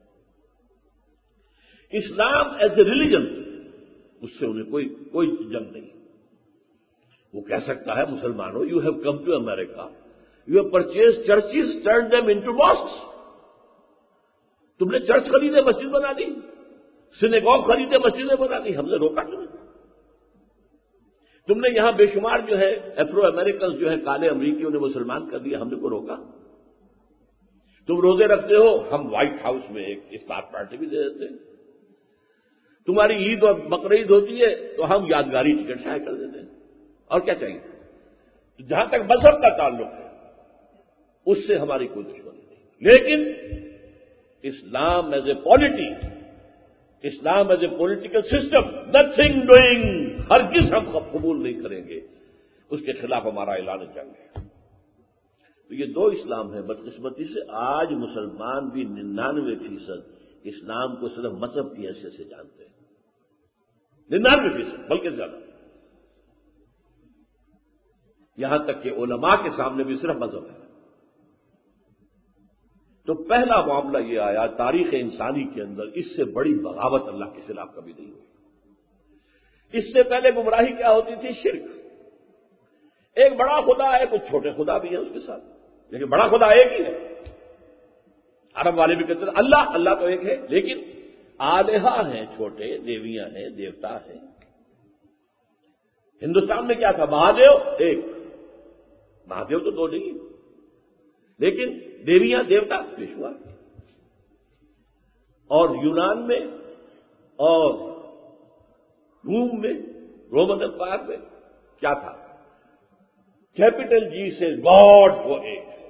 B: اسلام ایز اے ریلیجن اس سے انہیں کوئی جنگ نہیں۔ وہ کہہ سکتا ہے مسلمانوں، you have come to America, you have purchase churches turn them into mosques, تم نے چرچ خریدے مسجد بنا دی، سینیگوگ خریدے مسجدیں بنا دی، ہم نے روکا تمہیں؟ تم نے یہاں بے شمار جو ہے افرو امریکنز جو ہے کالے امریکیوں نے مسلمان کر دیا، ہم نے کو روکا؟ تم روزے رکھتے ہو، ہم وائٹ ہاؤس میں ایک افطار پارٹی بھی دے دیتے ہیں۔ تمہاری عید اور بقرعید ہوتی ہے تو ہم یادگاری ٹکٹ شائع کر دیتے ہیں، اور کیا چاہیے؟ جہاں تک مذہب کا تعلق ہے اس سے ہماری کوئی دشمنی نہیں، لیکن اسلام ایز اے پالیٹی، اسلام is a political system, nothing doing, ہرگز ہم قبول نہیں کریں گے، اس کے خلاف ہمارا اعلان جنگ ہے۔ تو یہ دو اسلام ہے۔ بدقسمتی سے آج مسلمان بھی 99% اسلام کو صرف مذہب کی حیثیت سے جانتے ہیں، 99% بلکہ زیادہ، یہاں تک کہ علماء کے سامنے بھی صرف مذہب ہے۔ تو پہلا معاملہ یہ آیا تاریخ انسانی کے اندر، اس سے بڑی بغاوت اللہ کے خلاف کبھی نہیں ہوئی۔ اس سے پہلے گمراہی کیا ہوتی تھی؟ شرک۔ ایک بڑا خدا ہے، کچھ چھوٹے خدا بھی ہیں اس کے ساتھ، لیکن بڑا خدا ایک ہی ہے۔ عرب والے بھی کہتے ہیں اللہ تو ایک ہے، لیکن آلہہ ہیں چھوٹے، دیویاں ہیں، دیوتا ہیں۔ ہندوستان میں کیا تھا؟ مہادیو ایک، مہادیو تو دو نہیں، لیکن دیویاں دیوتا پیشوا۔ اور یونان میں اور روم میں، رومن امپائر میں کیا تھا؟ کیپٹل جی سے گاڈ وہ ایک ہے،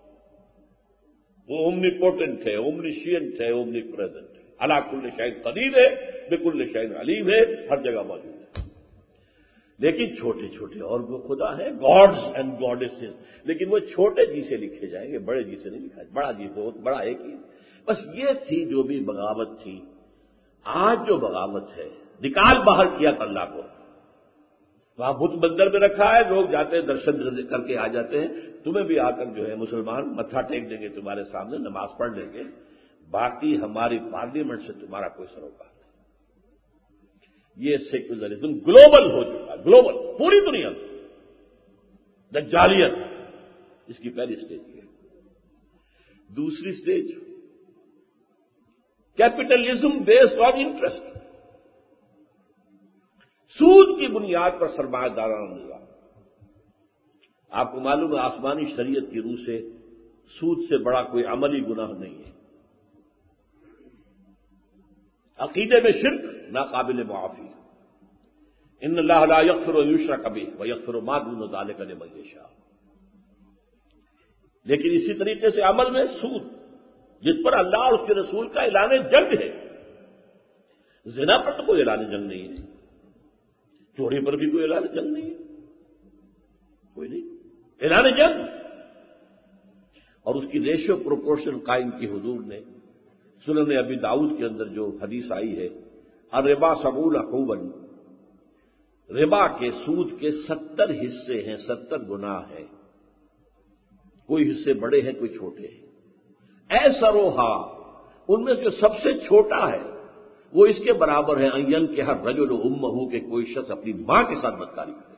B: وہ اومنی پوٹنٹ ہے، اومنیشینٹ ہے، اومنی پریزنٹ ہے، علی کل شیء قدیر ہے، بکل شیء علیم ہے، ہر جگہ موجود ہے۔ لیکن چھوٹے چھوٹے اور وہ خدا ہیں، گاڈز اینڈ گاڈیسز، لیکن وہ چھوٹے جی سے لکھے جائیں گے، بڑے جی سے نہیں لکھا جائے، بڑا جی بہت بڑا ایک ہی۔ بس یہ تھی جو بھی بغاوت تھی۔ آج جو بغاوت ہے، نکال باہر کیا اللہ کو، وہاں بت مندر میں رکھا ہے، لوگ جاتے ہیں درشن کر کے آ جاتے ہیں، تمہیں بھی آ کر جو ہے مسلمان متھا ٹیک دیں گے تمہارے سامنے، نماز پڑھ لیں گے، باقی ہماری پارلیمنٹ سے تمہارا کوئی سروکار نہیں۔ یہ سیکولرزم گلوبل ہو چکا ہے، گلوبل، پوری دنیا میں۔ دجالیت اس کی پہلی سٹیج ہے۔ دوسری stage capitalism based on interest, سود کی بنیاد پر سرمایہ دارانہ نظام۔ آپ کو معلوم ہے آسمانی شریعت کی روح سے سود سے بڑا کوئی عملی گناہ نہیں ہے۔ عقیدے میں شرک ناقابل معافی، ان اللہ لا یغفر ان یشرک بہ ویغفر ما دون ذلک لمن یشاء۔ لیکن اسی طریقے سے عمل میں سود، جس پر اللہ اور اس کے رسول کا اعلان جنگ ہے۔ زنا پر تو کوئی اعلان جنگ نہیں ہے، چوری پر بھی کوئی اعلان جنگ نہیں ہے، کوئی نہیں، اعلان جنگ۔ اور اس کی ریشو پروپورشن قائم کی حضور نے۔ سنن ابی داؤد کے اندر جو حدیث آئی ہے، الربا 70 حوبا، ربا کے سود کے 70 حصے ہیں، 70 گناہ ہیں، کوئی حصے بڑے ہیں کوئی چھوٹے ہیں۔ ایسروہا، ان میں جو سب سے چھوٹا ہے وہ اس کے برابر ہے ان کے ہر رجل امہ، کہ کوئی شخص اپنی ماں کے ساتھ بدکاری کرے۔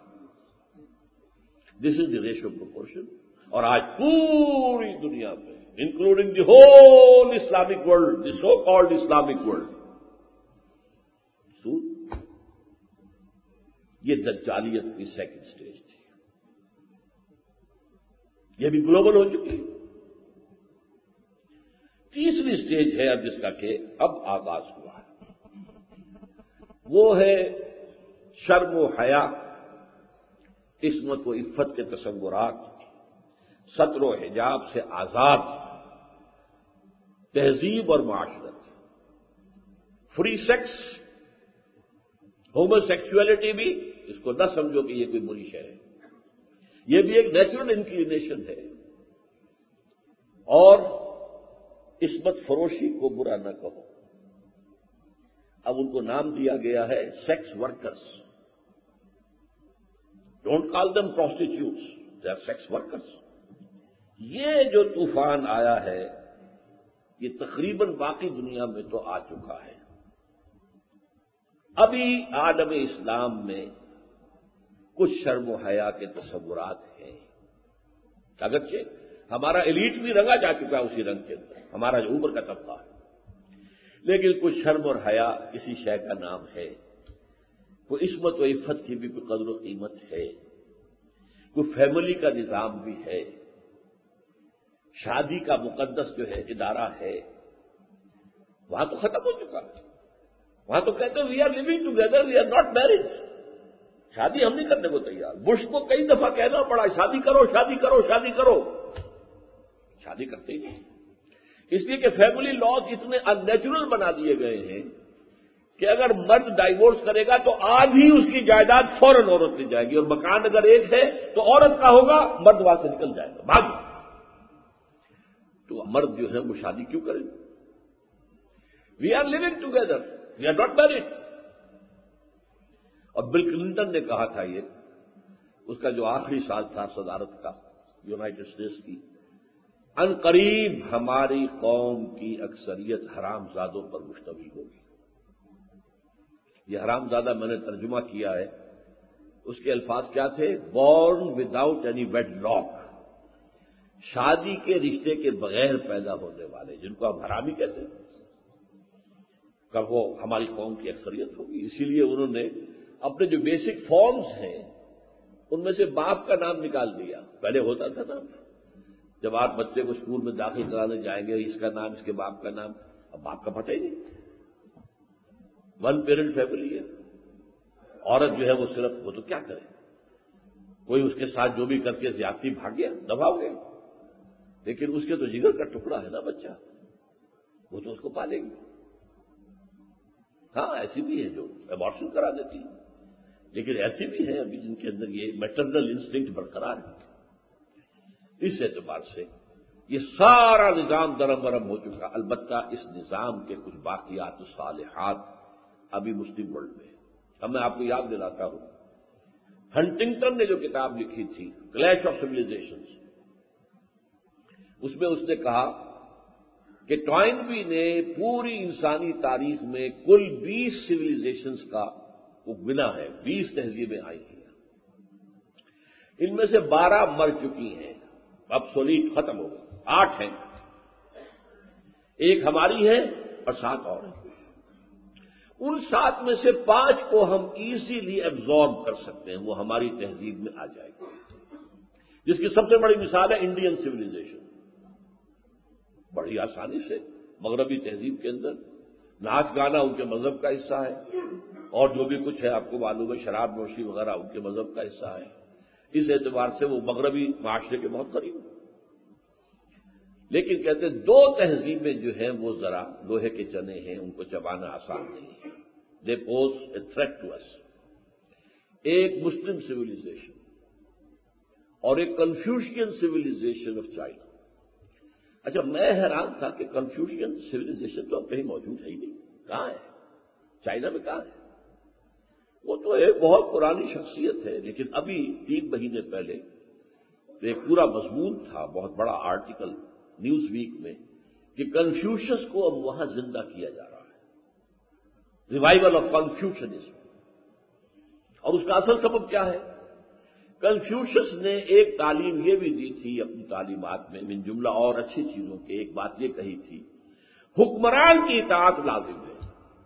B: This is the ratio proportion. اور آج پوری دنیا میں including the whole Islamic world, the so called Islamic world, سود، یہ دجالیت کی سیکنڈ سٹیج تھی۔ یہ بھی گلوبل ہو چکی ہے۔ تیسری سٹیج ہے اب جس کا کہ اب آغاز ہوا ہے، وہ ہے شرم و حیا، عصمت و عفت کے تصورات، ستر و حجاب سے آزاد تہذیب اور معاشرت، فری سیکس، ہومو سیکچولیٹی بھی اس کو نہ سمجھو کہ یہ کوئی بری شے ہے، یہ بھی ایک نیچرل انکلینیشن ہے. اور عصمت فروشی کو برا نہ کہو. اب ان کو نام دیا گیا ہے sex workers. Don't call them prostitutes, they are sex workers. یہ جو طوفان آیا ہے یہ تقریباً باقی دنیا میں تو آ چکا ہے. ابھی عالم اسلام میں کچھ شرم و حیا کے تصورات ہیں. اگرچہ ہمارا ایلیٹ بھی رنگا جا چکا ہے اسی رنگ کے اندر، ہمارا جو اوپر کا طبقہ ہے، لیکن کچھ شرم اور حیا کسی شے کا نام ہے. کوئی عصمت و عفت کی بھی کوئی قدر و قیمت ہے، کوئی فیملی کا نظام بھی ہے. شادی کا مقدس جو ہے ادارہ ہے، وہاں تو ختم ہو چکا ہے. وہاں تو کہتے ہیں we are living together, we are not married. شادی ہم نہیں کرنے کو تیار. بش کو کئی دفعہ کہنا پڑا شادی کرو شادی کرو شادی کرو، شادی کرتے ہی نہیں. اس لیے کہ فیملی لاز اتنے ان نیچرل بنا دیے گئے ہیں کہ اگر مرد ڈائیورس کرے گا تو آدھی اس کی جائیداد فوراً عورت لے جائے گی، اور مکان اگر ایک ہے تو عورت کا ہوگا، مرد وہاں سے نکل جائے گا بھاگ. تو مرد جو ہے وہ شادی کیوں کرے؟ We are living together, we are not married. اور بل کلنٹن نے کہا تھا، یہ اس کا جو آخری سال تھا صدارت کا یونائٹڈ اسٹیٹس کی، ان قریب ہماری قوم کی اکثریت حرام زادوں پر مشتمل ہوگی. یہ حرام زادہ میں نے ترجمہ کیا ہے، اس کے الفاظ کیا تھے؟ Born without any wedlock, شادی کے رشتے کے بغیر پیدا ہونے والے، جن کو ہم حرامی کہتے ہیں، کب وہ ہماری قوم کی اکثریت ہوگی. اسی لیے انہوں نے اپنے جو بیسک فارمز ہیں ان میں سے باپ کا نام نکال دیا. پہلے ہوتا تھا نا، جب آپ بچے کو اسکول میں داخل کرانے جائیں گے، اس کا نام، اس کے باپ کا نام، اب باپ کا پتہ ہی نہیں. ون پیرنٹ فیملی ہے. عورت جو ہے وہ صرف، وہ تو کیا کرے، کوئی اس کے ساتھ جو بھی کر کے زیادتی بھاگ گیا، دباؤ گے، لیکن اس کے تو جگر کا ٹکڑا ہے نا بچہ، وہ تو اس کو پالے گی. ہاں ایسی بھی ہے جو ابارشن کرا دیتی ہے، لیکن ایسی بھی ہے ابھی جن کے اندر یہ میٹرنل انسٹنکٹ برقرار ہے. اس اعتبار سے یہ سارا نظام درم برم ہو چکا. البتہ اس نظام کے کچھ باقیات صالحات ابھی مسلم ورلڈ میں. اب میں آپ کو یاد دلاتا ہوں، ہنٹنگٹن نے جو کتاب لکھی تھی کلیش آف سیویلائزیشنز، اس میں اس نے کہا کہ ٹوائنبی نے پوری انسانی تاریخ میں کل 20 سیویلائزیشنز کا وہ گنا ہے، 20 تہذیبیں آئی ہیں. ان میں سے 12 مر چکی ہیں، اب سولیٹ ختم ہو گئی. 8 ہیں، ایک ہماری ہے اور 7 اور ہیں. ان 7 میں سے 5 کو ہم ایزیلی ایبزارب کر سکتے ہیں، وہ ہماری تہذیب میں آ جائے گی. جس کی سب سے بڑی مثال ہے انڈین سیویلائزیشن. بڑی آسانی سے مغربی تہذیب کے اندر ناچ گانا ان کے مذہب کا حصہ ہے، اور جو بھی کچھ ہے آپ کو معلوم ہے، شراب نوشی وغیرہ ان کے مذہب کا حصہ ہے. اس اعتبار سے وہ مغربی معاشرے کے بہت قریب ہیں. لیکن کہتے ہیں 2 تہذیبیں جو ہیں وہ ذرا لوہے کے چنے ہیں، ان کو چبانا آسان نہیں ہے. They pose a threat to us. ایک مسلم سیویلائزیشن اور ایک کنفیوشین سیویلائزیشن آف چائنا. اچھا میں حیران تھا کہ کنفیوشین سیویلائزیشن تو اب کہیں موجود ہے ہی نہیں. کہاں ہے؟ چائنا میں کہاں ہے؟ وہ تو ایک بہت پرانی شخصیت ہے. لیکن ابھی 3 مہینے پہلے ایک پورا مضمون تھا، بہت بڑا آرٹیکل نیوز ویک میں، کہ کنفیوشس کو اب وہاں زندہ کیا جا رہا ہے، ریوائول آف کنفیوشنزم. اور اس کا اصل سبب کیا ہے؟ کنفیوشس نے ایک تعلیم یہ بھی دی تھی اپنی تعلیمات میں، من جملہ اور اچھی چیزوں کی ایک بات یہ کہی تھی، حکمران کی اطاعت لازم ہے.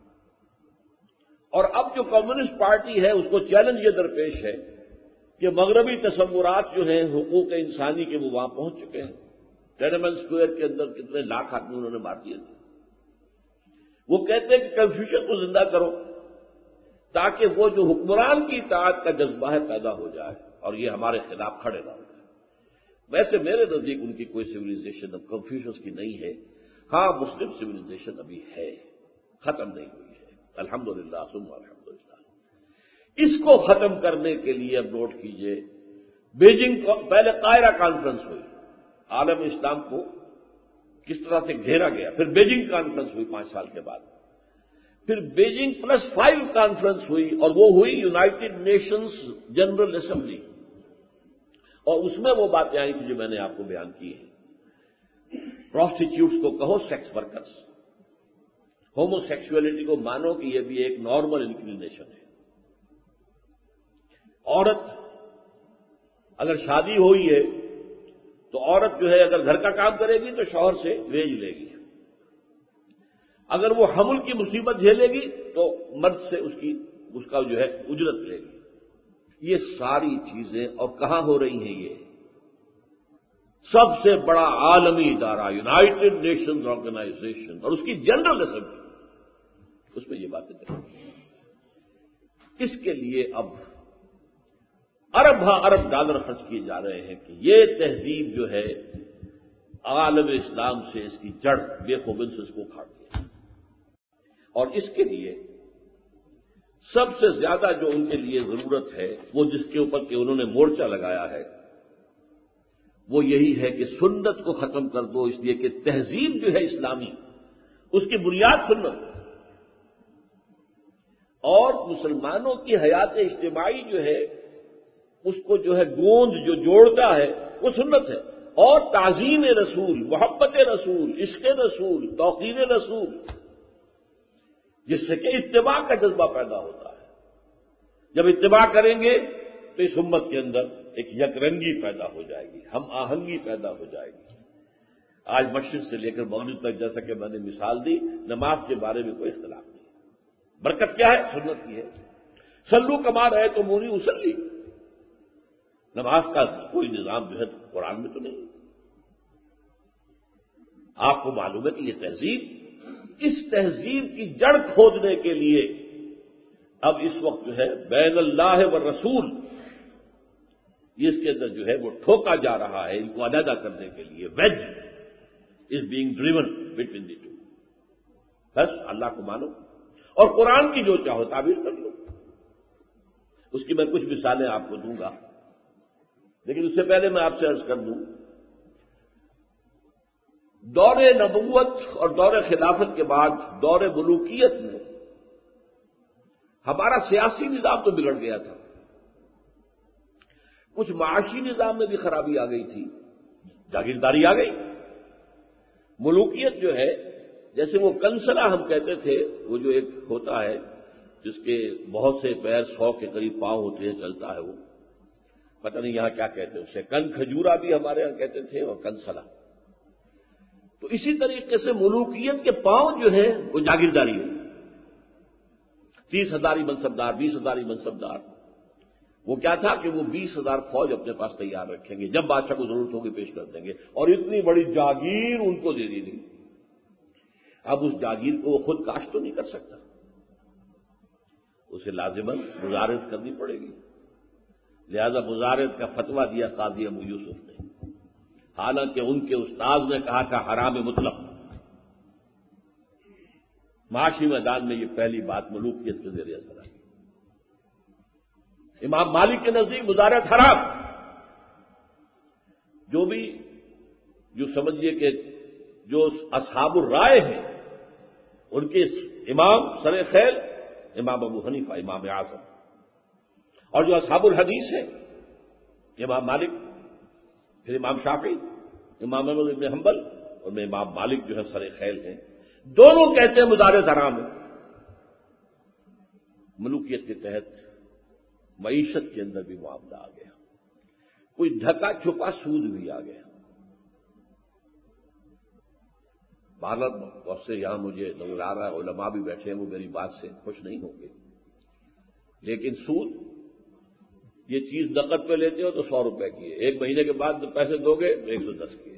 B: اور اب جو کمیونسٹ پارٹی ہے اس کو چیلنج یہ درپیش ہے کہ مغربی تصورات جو ہیں حقوق انسانی کے وہ وہاں پہنچ چکے ہیں. ٹینمن اسکوائر کے اندر کتنے لاکھ آدمی انہوں نے مار دیے تھے. وہ کہتے ہیں کہ کنفیوشن کو زندہ کرو تاکہ وہ جو حکمران کی اطاعت کا جذبہ ہے پیدا ہو جائے اور یہ ہمارے خلاف کھڑے نہ ہو جائے. ویسے میرے نزدیک ان کی کوئی سیویلائزیشن اب کنفیوشس کی نہیں ہے. ہاں مسلم سیویلائزیشن ابھی ہے، ختم نہیں ہوئی ہے، الحمدللہ ثم الحمدللہ. اس کو ختم کرنے کے لیے اب نوٹ کیجئے بیجنگ پہلے قاہرہ کانفرنس ہوئی، عالم اسلام کو کس طرح سے گھیرا گیا، پھر بیجنگ کانفرنس ہوئی 5 سال کے بعد، پھر بیجنگ +5 کانفرنس ہوئی، اور وہ ہوئی یونائٹڈ نیشنز جنرل اسمبلی، اور اس میں وہ باتیں آئی تھی جو میں نے آپ کو بیان کی ہیں۔ پروسٹیٹیوٹس کو کہو سیکس ورکرز، ہومو سیکسولیٹی کو مانو کہ یہ بھی ایک نارمل انکلینیشن ہے۔ عورت اگر شادی ہوئی ہے تو عورت جو ہے اگر گھر کا کام کرے گی تو شوہر سے ویج لے گی، اگر وہ حمل کی مصیبت جھیلے گی تو مرد سے اس کا جو ہے اجرت لے گی۔ یہ ساری چیزیں اور کہاں ہو رہی ہیں؟ یہ سب سے بڑا عالمی ادارہ یونائٹڈ نیشنز آرگنائزیشن اور اس کی جنرل اسمبلی، اس میں یہ باتیں چل رہی ہیں۔ اس کے لیے اب ارب ڈالر خرچ کیے جا رہے ہیں کہ یہ تہذیب جو ہے عالم اسلام سے اس کی جڑ بے خوبن سے اس کو کھاڑ دیا، اور اس کے لیے سب سے زیادہ جو ان کے لیے ضرورت ہے، وہ جس کے اوپر کہ انہوں نے مورچہ لگایا ہے، وہ یہی ہے کہ سنت کو ختم کر دو، اس لیے کہ تہذیب جو ہے اسلامی اس کی بنیاد سنت ہے، اور مسلمانوں کی حیات اجتماعی جو ہے اس کو جو ہے گوند جو جوڑتا ہے وہ سنت ہے، اور تعظیم رسول، محبت رسول، عشق رسول، توقیر رسول، جس سے کہ اتباع کا جذبہ پیدا ہوتا ہے۔ جب اتباع کریں گے تو اس امت کے اندر ایک یکرنگی پیدا ہو جائے گی، ہم آہنگی پیدا ہو جائے گی۔ آج مشرق سے لے کر مغرب تک جیسا کہ میں نے مثال دی، نماز کے بارے میں کوئی اختلاف نہیں، برکت کیا ہے؟ سنت کی ہے۔ صلو کما رہے تو مونی اسلی، نماز کا کوئی نظام جو ہے قرآن میں تو نہیں۔ آپ کو معلوم ہے کہ یہ تہذیب، اس تہذیب کی جڑ کھودنے کے لیے اب اس وقت جو ہے بین اللہ و رسول، اس کے اندر جو ہے وہ ٹھوکا جا رہا ہے، ان کو علیحدہ کرنے کے لیے wedge is being driven between the two. بس اللہ کو مانو اور قرآن کی جو چاہو تعبیر کر لو۔ اس کی میں کچھ مثالیں آپ کو دوں گا، لیکن اس سے پہلے میں آپ سے عرض کر دوں، دور نبوت اور دور خلافت کے بعد دور ملوکیت میں ہمارا سیاسی نظام تو بگڑ گیا تھا، کچھ معاشی نظام میں بھی خرابی آ گئی تھی، جاگیرداری آ گئی۔ ملوکیت جو ہے، جیسے وہ کنسلا ہم کہتے تھے، وہ جو ایک ہوتا ہے جس کے بہت سے پیر 100 کے قریب پاؤں ہوتے ہیں، چلتا ہے، وہ پتہ نہیں یہاں کیا کہتے ہیں اسے، کن کھجورا بھی ہمارے یہاں کہتے تھے، اور کنسلا۔ تو اسی طریقے سے ملوکیت کے پاؤں جو ہے وہ جاگیرداری ہے، 30,000 منصبدار، 20,000 منصبدار۔ وہ کیا تھا کہ وہ 20,000 فوج اپنے پاس تیار رکھیں گے، جب بادشاہ کو ضرورت ہوگی پیش کر دیں گے، اور اتنی بڑی جاگیر ان کو دے دی گئی۔ اب اس جاگیر کو وہ خود کاشت تو نہیں کر سکتا، اسے لازماً مزارت کرنی پڑے گی، لہذا مزارت کا فتویٰ دیا قاضی ابو یوسف نے، حالانکہ ان کے استاذ نے کہا تھا حرام مطلق۔ معاشی میدان میں یہ پہلی بات ملوکیت کے ذریعے اثر آئی۔ امام مالک کے نزدیک مزارت حرام، جو سمجھیے کہ جو اصحاب الرائے ہیں ان کے امام سر خیل امام ابو حنیفہ، امام اعظم، اور جو اصحاب الحدیث ہیں امام مالک، پھر امام شافعی، امام احمد بن حنبل، اور میں امام مالک جو ہے سر خیل ہیں، دونوں کہتے ہیں مزارت حرام ہے۔ ملوکیت کے تحت معیشت کے اندر بھی معاملہ آ گیا، کوئی ڈھکا چھپا سود بھی آ گیا۔ بھارت بہت سے یہاں مجھے نظر آ رہا ہے علماء بھی بیٹھے ہیں، وہ میری بات سے خوش نہیں ہوں گے، لیکن سود یہ چیز نقد پہ لیتے ہو تو 100 روپے کی ہے، 1 مہینے کے بعد پیسے دو گے 110 کی ہے،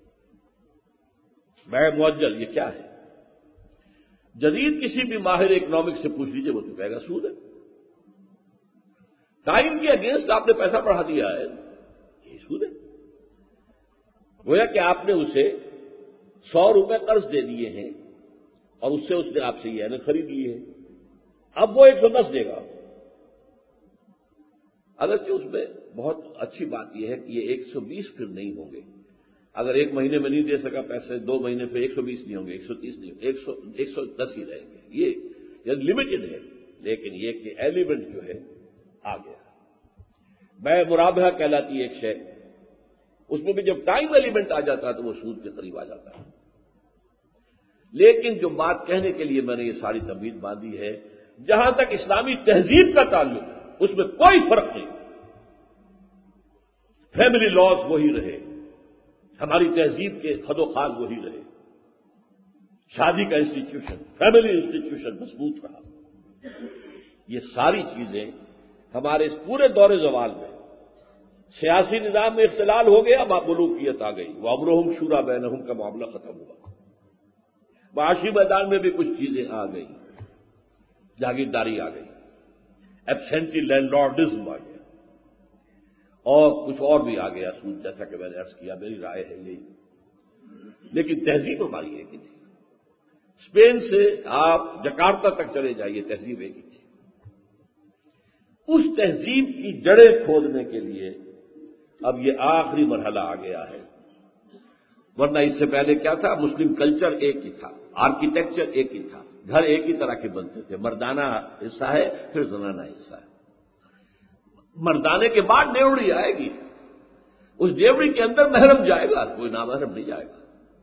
B: بے معجل، یہ کیا ہے؟ جدید کسی بھی ماہر اکنامکس سے پوچھ لیجیے وہ تو کہے گا سود ہے۔ ٹائم کے اگینسٹ آپ نے پیسہ بڑھا دیا ہے، یہ سود ہے۔ گویا کہ آپ نے اسے 100 روپے قرض دے دیے ہیں اور اس نے آپ سے یہ خرید لی ہے، اب وہ 110 دے گا۔ اگرچہ اس میں بہت اچھی بات یہ ہے کہ یہ 120 پھر نہیں ہوں گے. اگر ایک مہینے میں نہیں دے سکا پیسے، 2 مہینے پہ 120 نہیں ہوں گے، 130 نہیں ہوں گے، 110 ہی رہیں گے. یہ لمیٹڈ ہے، لیکن یہ کہ ایلیمنٹ جو ہے آ گیا. میں مرابحہ کہلاتی ہے ایک شے، اس میں بھی جب ٹائم ایلیمنٹ آ جاتا ہے تو وہ سود کے قریب آ جاتا ہے. لیکن جو بات کہنے کے لیے میں نے یہ ساری تمہید باندھی ہے، جہاں تک اسلامی تہذیب کا تعلق ہے اس میں کوئی فرق نہیں. فیملی لاز وہی رہے، ہماری تہذیب کے خد و خال وہی رہے، شادی کا انسٹیٹیوشن، فیملی انسٹیٹیوشن مضبوط رہا. یہ ساری چیزیں ہمارے اس پورے دور زوال میں سیاسی نظام میں اختلال ہو گیا، ملوکیت آ گئی، وامرہم شورا بینہم کا معاملہ ختم ہوا. معاشی میدان میں بھی کچھ چیزیں آ گئی، جاگیرداری آ گئی، ایبسینٹی لینڈ لارڈزم آ گیا، اور کچھ اور بھی آ گیا سود، جیسا کہ میں نے عرض کیا. میری رائے ہے یہی. لیکن تہذیب ہماری ایک ہی تھی. اسپین سے آپ جکارتا تک چلے جائیے، تہذیب ایک ہی تھی. اس تہذیب کی جڑیں کھودنے کے لیے اب یہ آخری مرحلہ آ گیا ہے. ورنہ اس سے پہلے کیا تھا؟ مسلم کلچر ایک ہی تھا، آرکیٹیکچر ایک ہی تھا، گھر ایک ہی طرح کے بنتے تھے. مردانہ حصہ ہے، پھر زنانہ حصہ ہے. مردانے کے بعد ڈیوڑی آئے گی، اس ڈیوڑی کے اندر محرم جائے گا، کوئی نامحرم نہیں جائے گا.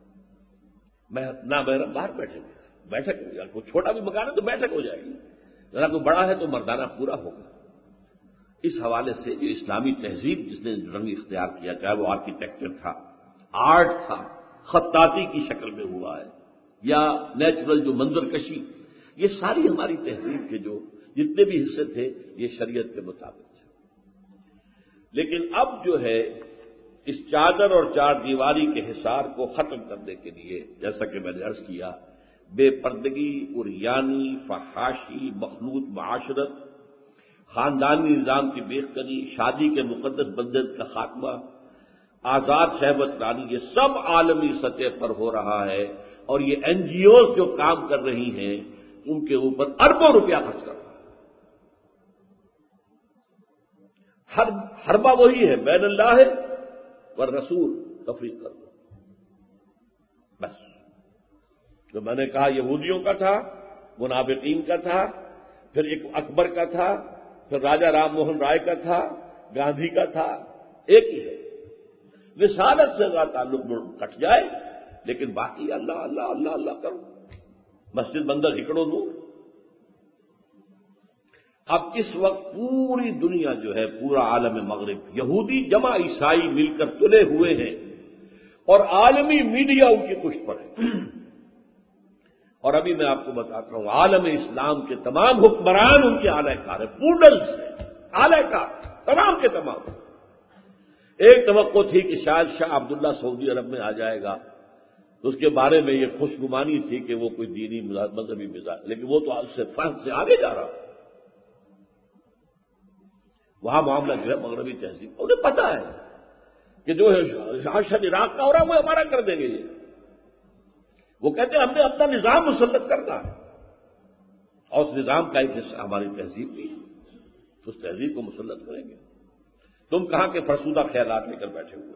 B: نامحرم باہر بیٹھیں گے، بیٹھک ہو جائے گا. کوئی چھوٹا بھی مکان ہے تو بیٹھک ہو جائے گی، ذرا کوئی بڑا ہے تو مردانہ پورا ہوگا. اس حوالے سے جو اسلامی تہذیب جس نے رنگ اختیار کیا، چاہے وہ آرکیٹیکچر تھا، آرٹ تھا، خطاطی کی شکل میں ہوا ہے، یا نیچرل جو منظر کشی، یہ ساری ہماری تہذیب کے جو جتنے بھی حصے تھے یہ شریعت کے مطابق تھے. لیکن اب جو ہے اس چادر اور چار دیواری کے حصار کو ختم کرنے کے لیے، جیسا کہ میں نے عرض کیا، بے پردگی، عریانی، فحاشی، مخلوط معاشرت، خاندانی نظام کی بےخبری، شادی کے مقدس بندھن کا خاتمہ، آزاد شہوت رانی، یہ سب عالمی سطح پر ہو رہا ہے. اور یہ این جی اوز جو کام کر رہی ہیں ان کے اوپر اربوں روپیہ خرچ کر رہا ہے. حربہ وہی ہے، بین اللہ ہے والرسول تفریق کر دو. بس جو میں نے کہا یہودیوں کا تھا، منافقین کا تھا، پھر ایک اکبر کا تھا، پھر راجہ رام موہن رائے کا تھا، گاندھی کا تھا، ایک ہی ہے. رسالت سے ذات تعلق کٹ جائے، لیکن باقی اللہ اللہ اللہ اللہ کرو. مسجد بندر ہکڑوں دوں. اب اس وقت پوری دنیا جو ہے، پورا عالم مغرب، یہودی جمع عیسائی مل کر تلے ہوئے ہیں، اور عالمی میڈیا ان کی پشت پر ہے. اور ابھی میں آپ کو بتاتا ہوں، عالم اسلام کے تمام حکمران ان کے اعلی کار ہیں، پوڈلز ہیں، اعلی کار تمام کے تمام. ایک توقع تھی کہ شاید شاہ عبداللہ سعودی عرب میں آ جائے گا، تو اس کے بارے میں یہ خوشگمانی تھی کہ وہ کوئی دینی مذہبی مزاج، لیکن وہ تو اس سے فہد سے آگے جا رہا. وہاں معاملہ جو ہے مغربی تہذیب، انہیں پتا ہے کہ جو شاہ عراق کا ہو رہا ہے وہ ہمارا کر دیں گے. یہ وہ کہتے ہیں ہم نے اپنا نظام مسلط کرنا ہے، اور اس نظام کا ایک حصہ ہماری تہذیب بھی، اس تہذیب کو مسلط کریں گے. تم کہاں کے فرسودہ خیالات لے کر بیٹھے ہوئے.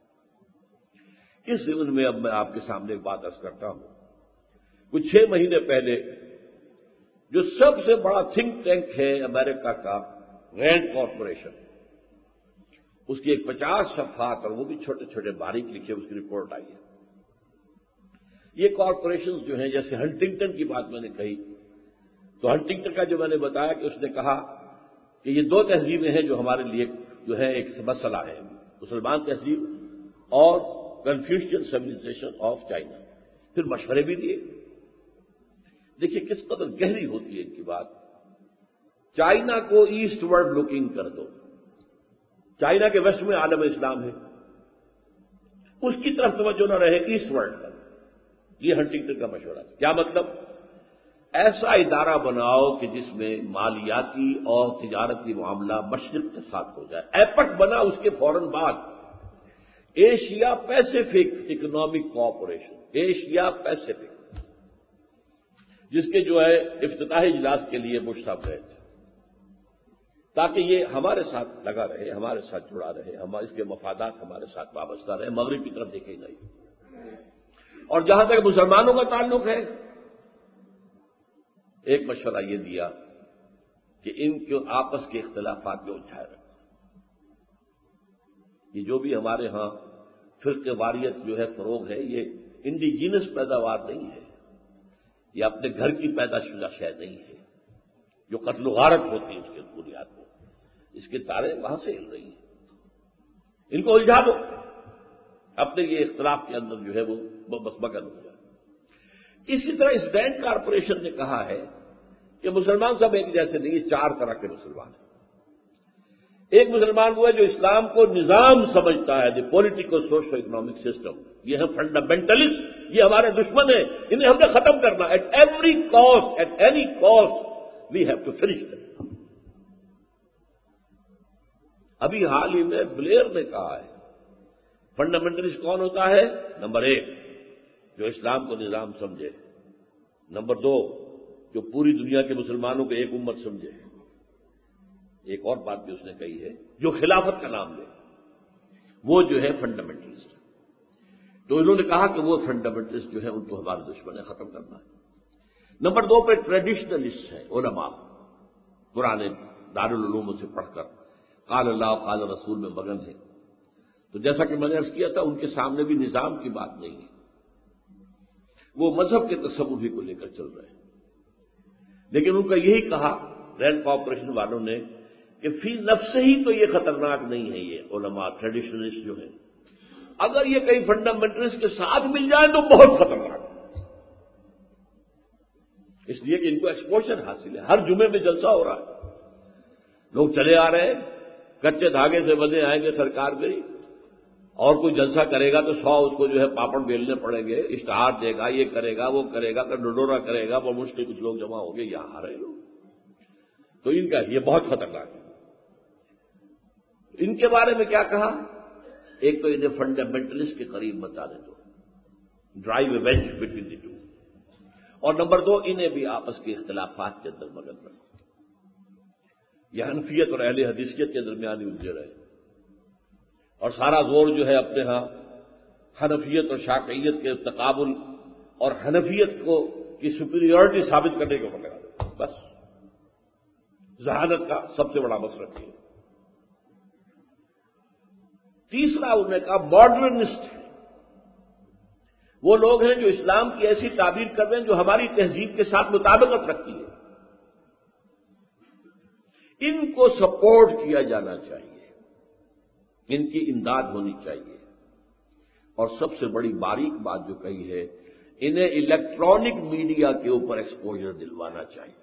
B: اس ضمن میں اب میں آپ کے سامنے ایک بات عرض کرتا ہوں. کچھ 6 مہینے پہلے جو سب سے بڑا تھنک ٹینک ہے امریکہ کا، رینڈ کارپوریشن، اس کی ایک 50 صفحات اور وہ بھی چھوٹے چھوٹے باریک لکھے اس کی رپورٹ آئی ہے. یہ کارپوریشنز جو ہیں، جیسے ہنٹنگٹن کی بات میں نے کہی، تو ہنٹنگٹن کا جو میں نے بتایا کہ اس نے کہا کہ یہ 2 تہذیبیں ہیں جو ہمارے لیے جو ہے ایک مسئلہ ہے، مسلمان تہذیب اور کنفیوشین سیویلائزیشن آف چائنا. پھر مشورے بھی دیے. دیکھیے کس قدر گہری ہوتی ہے ان کی بات. چائنا کو ایسٹ ورڈ لوکنگ کر دو. چائنا کے ویسٹ میں عالم اسلام ہے، اس کی طرف توجہ نہ رہے، ایسٹ ورڈ پر. یہ ہنٹنگٹن کا مشورہ ہے. کیا مطلب؟ ایسا ادارہ بناؤ کہ جس میں مالیاتی اور تجارتی معاملہ مشرق کے ساتھ ہو جائے. ایپک بنا اس کے فوراً بعد Asia Pacific economic cooperation, Asia Pacific, جس کے جو ہے افتتاحی اجلاس کے لیے بش صاحب گئے تھے. تاکہ یہ ہمارے ساتھ لگا رہے، ہمارے ساتھ جڑا رہے، اس کے مفادات ہمارے ساتھ وابستہ رہے، مغرب کی طرف دیکھے گا ہی۔ اور جہاں تک مسلمانوں کا تعلق ہے، ایک مشورہ یہ دیا کہ ان کے آپس کے اختلافات میں الجھائے رکھیں۔ یہ جو بھی ہمارے ہاں فرقہ واریت جو ہے فروغ ہے، یہ انڈیجینس پیداوار نہیں ہے، یہ اپنے گھر کی پیدا شدہ شے نہیں ہے جو قتل و غارت ہوتی ہے اس کے بنیاد میں۔ اس کے تارے وہاں سے ہل رہی ہیں، ان کو الجھا دو، اپنے یہ اختلاف کے اندر جو ہے وہ بس مگن ہو جائے۔ اسی طرح اس بینک کارپوریشن نے کہا ہے کہ مسلمان سب ایک جیسے نہیں، یہ 4 طرح کے مسلمان ہیں۔ ایک مسلمان وہ ہے جو اسلام کو نظام سمجھتا ہے، the political social economic system, یہ ہے فنڈامنٹلسٹ، یہ ہمارے دشمن ہیں، انہیں ہم نے ختم کرنا، at every cost, at any cost we have to finish them. ابھی حال ہی میں بلیئر نے کہا ہے فنڈامنٹلسٹ کون ہوتا ہے؟ نمبر 1 جو اسلام کو نظام سمجھے، نمبر 2 جو پوری دنیا کے مسلمانوں کو ایک امت سمجھے، ایک اور بات بھی اس نے کہی ہے جو خلافت کا نام لے، وہ جو ہے فنڈامنٹلسٹ۔ تو انہوں نے کہا کہ وہ فنڈامنٹلسٹ جو ہے ان کو ہمارے دشمن ہے، ختم کرنا ہے۔ نمبر 2 پہ ٹریڈیشنلسٹ ہے، علماء پرانے دارالعلوم سے پڑھ کر قال اللہ قال رسول میں مگن ہے۔ تو جیسا کہ میں نے عرض کیا تھا، ان کے سامنے بھی نظام کی بات نہیں ہے، وہ مذہب کے تصور ہی کو لے کر چل رہے ہیں۔ لیکن ان کا یہی کہا رینڈ کارپوریشن والوں نے کہ فی نفس ہی تو یہ خطرناک نہیں ہے، یہ علماء ٹریڈیشنلسٹ جو ہیں، اگر یہ کئی فنڈامنٹلسٹ کے ساتھ مل جائیں تو بہت خطرناک ہے، اس لیے کہ ان کو ایکسپوژر حاصل ہے، ہر جمعے میں جلسہ ہو رہا ہے، لوگ چلے آ رہے ہیں، کچے دھاگے سے بندے آئیں گے سرکار گئی، اور کوئی جلسہ کرے گا تو 100 اس کو جو ہے پاپڑ بیلنے پڑیں گے، اشتہار دے گا، یہ کرے گا وہ کرے گا، تو ڈڈورا کرے گا، وہ مشکل کچھ لوگ جمع ہوں گے، یہاں آ رہے لوگ، تو ان کا یہ بہت خطرناک ہے۔ ان کے بارے میں کیا کہا؟ ایک تو انہیں فنڈامنٹلسٹ کے قریب بتانے دو، drive a wedge between the two, اور نمبر 2 انہیں بھی آپس کے اختلافات کے اندر مگن رکھو۔ یہ حنفیت اور اہل حدیثیت کے درمیان ہی الجھے رہے، اور سارا زور جو ہے اپنے ہاں حنفیت اور شافعیت کے تقابل اور حنفیت کی سپیریورٹی ثابت کرنے کے اوپر لگا دے، بس ذہانت کا سب سے بڑا مسئلہ ہے۔ تیسرا انہوں نے کہا ماڈرنسٹ، وہ لوگ ہیں جو اسلام کی ایسی تعبیر کر رہے ہیں جو ہماری تہذیب کے ساتھ مطابقت رکھتی ہے، ان کو سپورٹ کیا جانا چاہیے، ان کی امداد ہونی چاہیے، اور سب سے بڑی باریک بات جو کہی ہے، انہیں الیکٹرانک میڈیا کے اوپر ایکسپوژر دلوانا چاہیے۔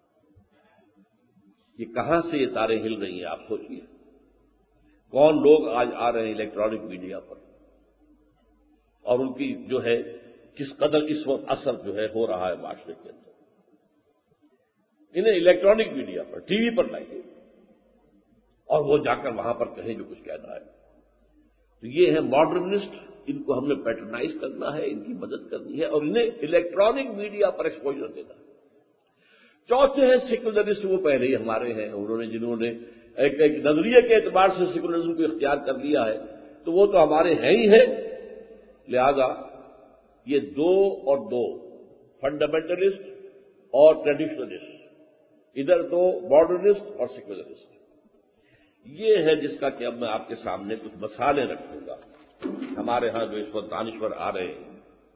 B: یہ کہاں سے یہ تاریں ہل رہی ہیں آپ سوچیے، کون لوگ آج آ رہے ہیں الیکٹرانک میڈیا پر، اور ان کی جو ہے کس قدر اس وقت اثر جو ہے ہو رہا ہے معاشرے کے اندر۔ انہیں الیکٹرانک میڈیا پر، ٹی وی پر لائیے، اور وہ جا کر وہاں پر کہیں جو کچھ کہنا ہے۔ تو یہ ہے ماڈرنسٹ، ان کو ہم نے پیٹرنائز کرنا ہے، ان کی مدد کرنی ہے، اور انہیں الیکٹرانک میڈیا پر ایکسپوژر دینا ہے۔ چوتھے ہیں سیکولرسٹ، وہ پہلے ہی ہمارے ہیں، انہوں نے جنہوں نے ایک نظریے کے اعتبار سے سیکولرزم کو اختیار کر لیا ہے، تو وہ تو ہمارے ہیں ہی ہیں، لہذا یہ 2 اور 2 فنڈامنٹلسٹ اور ٹریڈیشنلسٹ، ادھر 2 ماڈرنسٹ اور سیکولرسٹ، یہ ہے جس کا کہ اب میں آپ کے سامنے کچھ مثالیں رکھوں گا۔ ہمارے ہاں جو اس وقت دانشور آ رہے ہیں،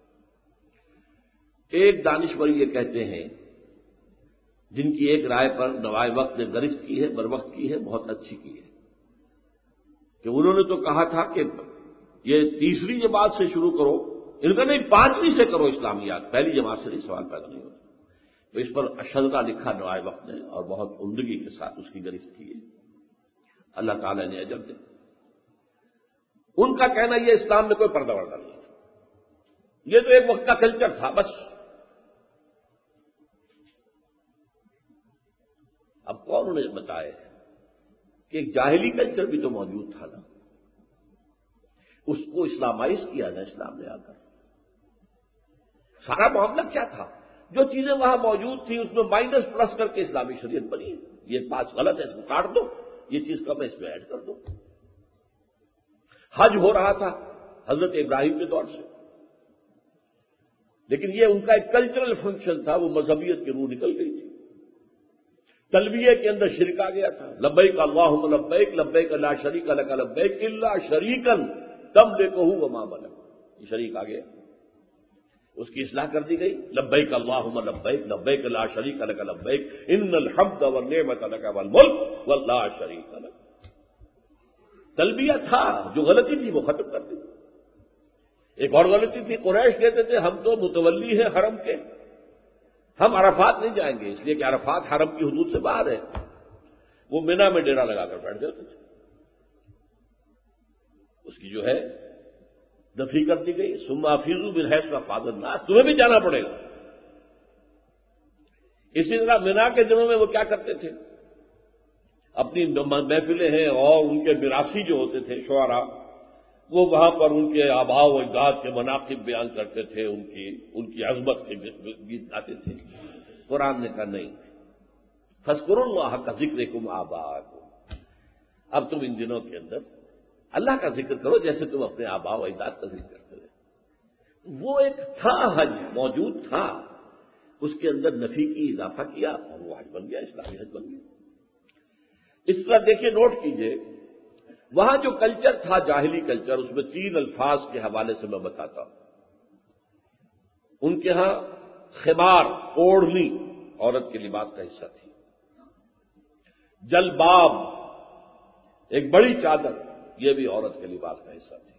B: ایک دانشور یہ کہتے ہیں، جن کی ایک رائے پر نوائے وقت نے گرفت کی ہے، بر وقت کی ہے، بہت اچھی کی ہے، کہ انہوں نے تو کہا تھا کہ یہ تیسری جماعت سے شروع کرو، ان کا نہیں 5ویں سے کرو اسلامیات، پہلی جماعت سے نہیں، سوال پیدا نہیں ہوتا۔ تو اس پر اشدہ لکھا نوائے وقت نے، اور بہت عمدگی کے ساتھ اس کی گرفت کی ہے، اللہ تعالی نے اجر دے۔ ان کا کہنا یہ اسلام میں کوئی پردہ وردہ نہیں ہے، یہ تو ایک وقت کا کلچر تھا بس۔ اب کون انہیں بتائے کہ ایک جاہلی کلچر بھی تو موجود تھا نا، اس کو اسلامائز کیا نا اسلام نے آ کر۔ سارا معاملہ کیا تھا؟ جو چیزیں وہاں موجود تھیں اس میں مائنس پلس کر کے اسلامی شریعت بنی ہے، یہ پاس غلط ہے، اس کو کاٹ دو، یہ چیز کم ہے، اس میں ایڈ کر دو۔ حج ہو رہا تھا حضرت ابراہیم کے دور سے، لیکن یہ ان کا ایک کلچرل فنکشن تھا، وہ مذہبیت کی روح نکل گئی تھی۔ تلبیہ کے اندر شرک آ گیا تھا، لبیک اللہم لبیک لبیک لا شریک لک لبیک الا شریکا تملکہ وما ملک، یہ شریک آ گیا، اس کی اصلاح کر دی گئی، لبیک اللہم لبیک لبیک لا شریک لک لبیک ان الحمد والنعمت لک والملک ولا شریک لک۔ تلبیہ تھا، جو غلطی تھی وہ ختم کر دی۔ ایک اور غلطی تھی، قریش کہتے تھے ہم تو متولی ہیں حرم کے، ہم عرفات نہیں جائیں گے، اس لیے کہ عرفات حرم کی حدود سے باہر ہے، وہ مینا میں ڈیرا لگا کر بیٹھ جاتے تھے۔ اس کی جو ہے نفی کر دی گئی، ثم افیضوا من حیث افاض الناس، تمہیں بھی جانا پڑے گا۔ اسی طرح مینا کے دنوں میں وہ کیا کرتے تھے، اپنی محفلیں ہیں اور ان کے میراثی جو ہوتے تھے شعراء، وہ وہاں پر ان کے آباء و اجداد کے مناقب بیان کرتے تھے، ان کی عظمت کے گیت گاتے تھے۔ قرآن نے کہا نہیں، فاذکروا اللہ کذکرکم آباءکم، اب تم ان دنوں کے اندر اللہ کا ذکر کرو جیسے تم اپنے آباء و اجداد کا ذکر کرتے رہے۔ وہ ایک تھا، حج موجود تھا، اس کے اندر نفی کی اضافہ کیا اور وہ حج بن گیا، اسلامی حج بن گیا۔ اس طرح دیکھیے، نوٹ کیجئے، وہاں جو کلچر تھا جاہلی کلچر، اس میں 3 الفاظ کے حوالے سے میں بتاتا ہوں۔ ان کے ہاں خمار، اوڑھنی عورت کے لباس کا حصہ تھی، جلباب ایک بڑی چادر یہ بھی عورت کے لباس کا حصہ تھی،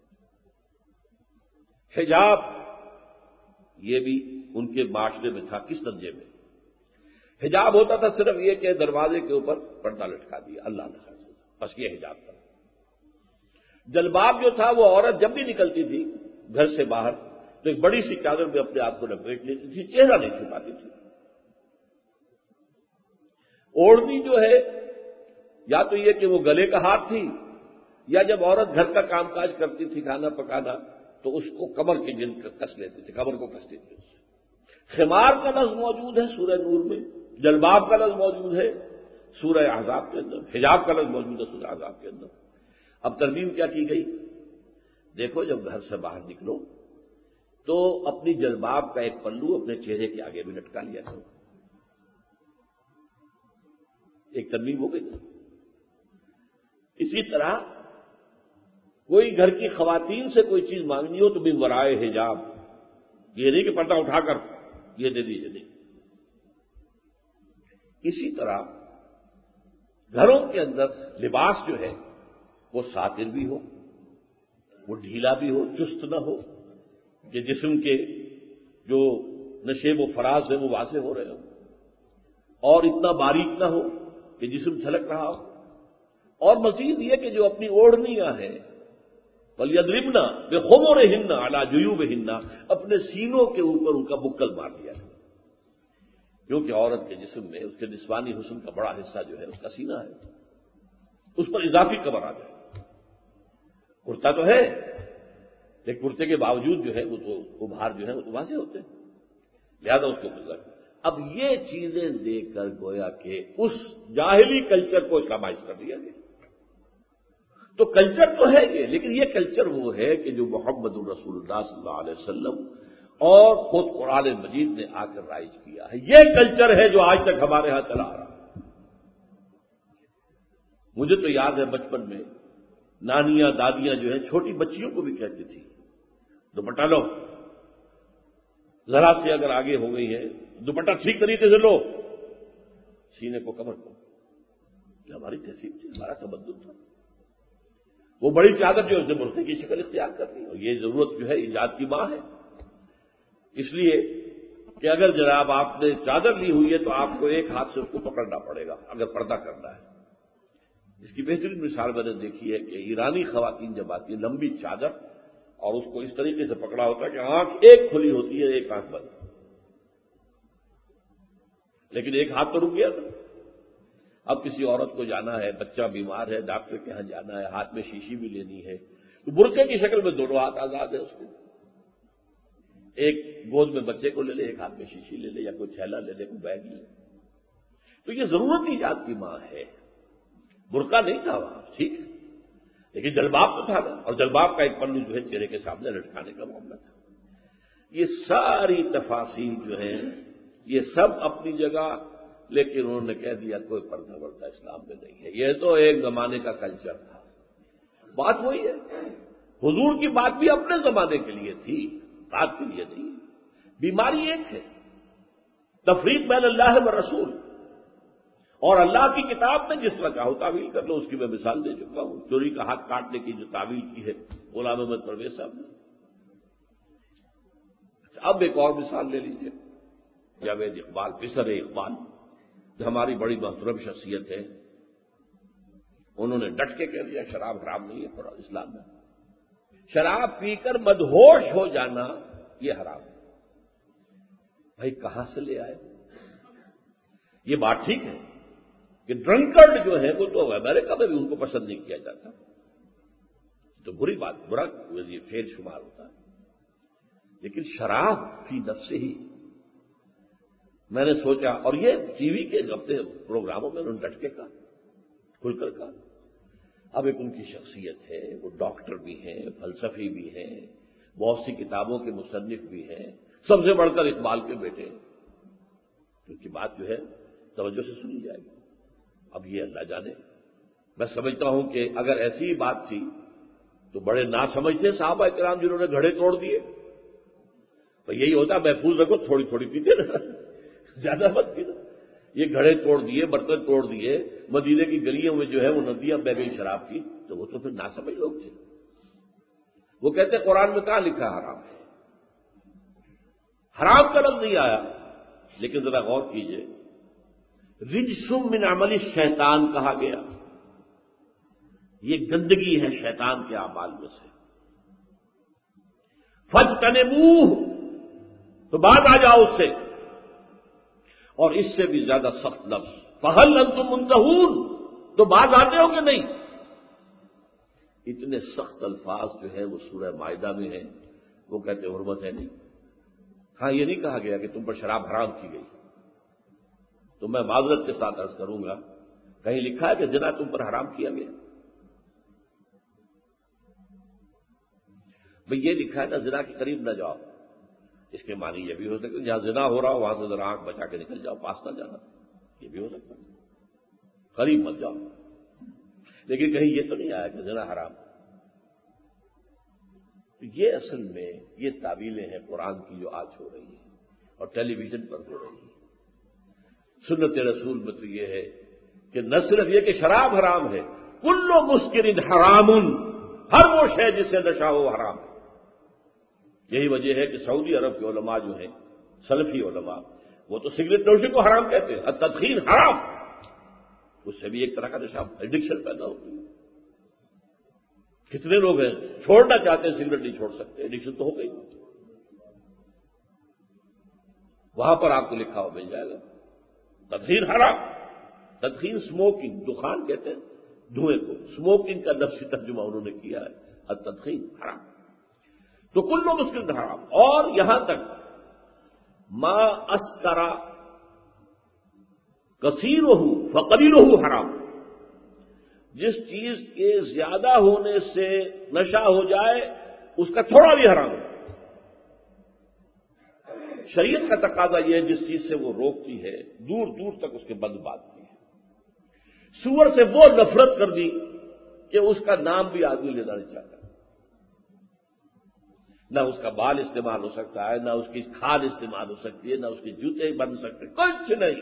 B: حجاب یہ بھی ان کے معاشرے میں تھا۔ کس درجے میں حجاب ہوتا تھا؟ صرف یہ کہ دروازے کے اوپر پردہ لٹکا دیا، اللہ نے خیر، بس یہ حجاب تھا۔ جلباب جو تھا وہ عورت جب بھی نکلتی تھی گھر سے باہر تو ایک بڑی سی چادر میں اپنے آپ کو لپیٹ لیتی تھی، چہرہ نہیں چھپاتی تھی۔ اوڑھنی جو ہے یا تو یہ کہ وہ گلے کا ہار تھی، یا جب عورت گھر کا کام کاج کرتی تھی، کھانا پکانا، تو اس کو کمر کے گرد کس لیتی تھی، کمر کو کستی تھی۔ خمار کا لفظ موجود ہے سورہ نور میں، جلباب کا لفظ موجود ہے سورہ احزاب کے اندر، حجاب کا لفظ موجود ہے سورہ احزاب کے اندر۔ اب ترمیم کیا کی گئی؟ دیکھو، جب گھر سے باہر نکلو تو اپنی جلباب کا ایک پلو اپنے چہرے کے آگے بھی لٹکا لیا کرو، ایک ترمیم ہو گئی۔ اسی طرح کوئی گھر کی خواتین سے کوئی چیز مانگنی ہو تو بھی ورائے حجاب، یہ نہیں کہ پردہ اٹھا کر یہ دے دیجیے، نہیں۔ اسی طرح گھروں کے اندر لباس جو ہے وہ ساتر بھی ہو، وہ ڈھیلا بھی ہو، چست نہ ہو کہ جسم کے جو نشیب و فراز ہیں وہ واضح ہو رہے ہوں، اور اتنا باریک نہ ہو کہ جسم چھلک رہا ہو، اور مزید یہ کہ جو اپنی اوڑھنیاں ہیں وَلْيَضْرِبْنَ بِخُمُرِهِنَّ عَلَى جُيُوبِهِنَّ، اپنے سینوں کے اوپر ان کا بکل مار دیا ہے، کیونکہ عورت کے جسم میں اس کے نسوانی حسن کا بڑا حصہ جو ہے اس کا سینہ ہے، اس پر اضافی کمر آ جائے۔ کرتا تو ہے لیکن کرتے کے باوجود جو ہے وہ تو ابھار جو ہے وہ تو واضح ہوتے ہیں، لہذا اس کو گزر۔ اب یہ چیزیں دیکھ کر گویا کہ اس جاہلی کلچر کو اسلامائز کر دیا گیا۔ تو کلچر تو ہے یہ، لیکن یہ کلچر وہ ہے کہ جو محمد الرسول اللہ صلی اللہ علیہ وسلم اور خود قرآن مجید نے آ کر رائج کیا ہے، یہ کلچر ہے جو آج تک ہمارے ہاں چلا آ رہا ہے۔ مجھے تو یاد ہے بچپن میں نانیاں دادیاں جو ہیں چھوٹی بچیوں کو بھی کہتی تھی دوپٹہ لو، ذرا سے اگر آگے ہو گئی ہے دوپٹہ ٹھیک طریقے سے لو، سینے کو کور کرو۔ یہ ہماری تہذیب تھی، ہمارا تمدن تھا۔ وہ بڑی چادر جو اس نے برقعے کی شکل اختیار کر لی، اور یہ ضرورت جو ہے ایجاد کی ماں ہے، اس لیے کہ اگر جناب آپ نے چادر لی ہوئی ہے تو آپ کو ایک ہاتھ سے اس کو پکڑنا پڑے گا اگر پردہ کرنا ہے۔ اس کی بہترین مثال میں نے دیکھی ہے کہ ایرانی خواتین جب آتی ہے لمبی چادر اور اس کو اس طریقے سے پکڑا ہوتا ہے کہ آنکھ ایک کھلی ہوتی ہے، ایک آنکھ بند، لیکن ایک ہاتھ تو رک گیا تھا۔ اب کسی عورت کو جانا ہے، بچہ بیمار ہے، ڈاکٹر کے یہاں جانا ہے، ہاتھ میں شیشی بھی لینی ہے، تو برقعے کی شکل میں دونوں ہاتھ آزاد ہے، اس کو ایک گود میں بچے کو لے لے، ایک ہاتھ میں شیشی لے لے، یا کوئی تھیلا لے لے، کوئی بیگ لے لے۔ تو یہ ضرورت ایجاد کی ماں ہے. برقع نہیں تھا وہاں، ٹھیک ہے، لیکن جلباب تو تھا نا، اور جلباب کا ایک پلو جو ہے چہرے کے سامنے لٹکانے کا معاملہ تھا. یہ ساری تفاصیل جو ہیں یہ سب اپنی جگہ، لیکن انہوں نے کہہ دیا کوئی پردہ وردا اسلام میں نہیں ہے. یہ تو ایک زمانے کا کلچر تھا. بات وہی ہے، حضور کی بات بھی اپنے زمانے کے لیے تھی، بات کے لیے نہیں. بیماری ایک ہے، تفریق بین اللہ و رسول، اور اللہ کی کتاب میں جس طرح چاہو تعویل کر لو. اس کی میں مثال دے چکا ہوں، چوری کا ہاتھ کاٹنے کی جو تعویل کی ہے غلام احمد پرویز صاحب نے. اب ایک اور مثال لے لیجیے، جاوید اقبال، پسر اقبال، جو ہماری بڑی محترم شخصیت ہے، انہوں نے ڈٹ کے کہہ دیا شراب حرام نہیں ہے قرآن اسلام میں. شراب پی کر مدہوش ہو جانا یہ حرام ہے. بھائی کہاں سے لے آئے؟ یہ بات ٹھیک ہے کہ ڈرنکرڈ جو ہے وہ تو امریکہ میں بھی ان کو پسند نہیں کیا جاتا، تو بری بات، برا یہ فیل شمار ہوتا ہے. لیکن شراب فی نفس ہی، میں نے سوچا، اور یہ ٹی وی کے اپنے پروگراموں میں انہوں نے ڈٹ کے کہا، کھل کر کہا. اب ایک ان کی شخصیت ہے، وہ ڈاکٹر بھی ہیں، فلسفی بھی ہیں، بہت سی کتابوں کے مصنف بھی ہیں، سب سے بڑھ کر اقبال کے بیٹے. ان کی بات جو ہے توجہ سے سنی جائے گی. اب یہ اللہ جانے، میں سمجھتا ہوں کہ اگر ایسی بات تھی تو بڑے ناسمجھتے صحابہ کرام جنہوں نے گھڑے توڑ دیے. تو یہی ہوتا، محفوظ رکھو، تھوڑی تھوڑی پیتے نا، زیادہ مت پینا. یہ گھڑے توڑ دیے، برتن توڑ دیے، مدینے کی گلیوں میں جو ہے وہ ندیاں بہ گئی شراب کی، تو وہ تو پھر ناسمجھ لوگ تھے. وہ کہتے قرآن میں کہاں لکھا حرام ہے؟ حرام کا لفظ نہیں آیا. لیکن ذرا غور کیجئے، رجسم من عمل الشیطان کہا گیا، یہ گندگی ہے شیطان کے اعمال میں سے. فاجتنبوہ، تو بعد آ جاؤ اس سے. اور اس سے بھی زیادہ سخت لفظ فہل انتم منتہون، تو بعد آتے ہو کہ نہیں. اتنے سخت الفاظ جو ہے وہ سورہ مائدہ میں ہیں. وہ کہتے حرمت ہے نہیں. ہاں یہ نہیں کہا گیا کہ تم پر شراب حرام کی گئی. تو میں معذرت کے ساتھ عرض کروں گا، کہیں لکھا ہے کہ زنا تم پر حرام کیا گیا؟ بھئی یہ لکھا ہے نا زنا کے قریب نہ جاؤ. اس کے معنی یہ بھی ہو سکتا ہے جہاں زنا ہو رہا ہو وہاں سے ذرا آنکھ بچا کے نکل جاؤ، پاس نہ جانا. یہ بھی ہو سکتا ہے، قریب مت جاؤ. لیکن کہیں یہ تو نہیں آیا کہ زنا حرام. یہ اصل میں یہ تعویلیں ہیں قرآن کی جو آج ہو رہی ہیں اور ٹیلی ویژن پر ہو رہی ہیں. سنت رسول میں تو یہ ہے کہ نہ صرف یہ کہ شراب حرام ہے، کل مسکر حرام، ہر وہ شے جس سے نشہ ہو حرام ہے. یہی وجہ ہے کہ سعودی عرب کے علماء جو ہیں سلفی علماء، وہ تو سگریٹ نوشی کو حرام کہتے ہیں، التدخین حرام. اس سے بھی ایک طرح کا نشہ ایڈکشن پیدا ہوتی ہے. کتنے لوگ ہیں چھوڑنا چاہتے ہیں، سگریٹ نہیں چھوڑ سکتے، ایڈکشن تو ہو گئی. وہاں پر آپ کو لکھا ہوا مل جائے گا تدخین حرام. تدخین اسموکنگ، دخان کہتے ہیں دھوئیں کو، اسموکنگ کا لفظی ترجمہ انہوں نے کیا ہے التدخین حرام. تو کل مسکر حرام. اور یہاں تک ما اسکرا کثیرہ فقلیلہ حرام، جس چیز کے زیادہ ہونے سے نشہ ہو جائے اس کا تھوڑا بھی حرام ہے. شریعت کا تقاضا یہ ہے جس چیز سے وہ روکتی ہے دور دور تک اس کے بند باندھتی ہے. سور سے وہ نفرت کر دی کہ اس کا نام بھی آدمی لینا نہیں چاہتا. نہ اس کا بال استعمال ہو سکتا ہے، نہ اس کی کھال استعمال ہو سکتی ہے، نہ اس کے جوتے بن سکتے، کچھ نہیں.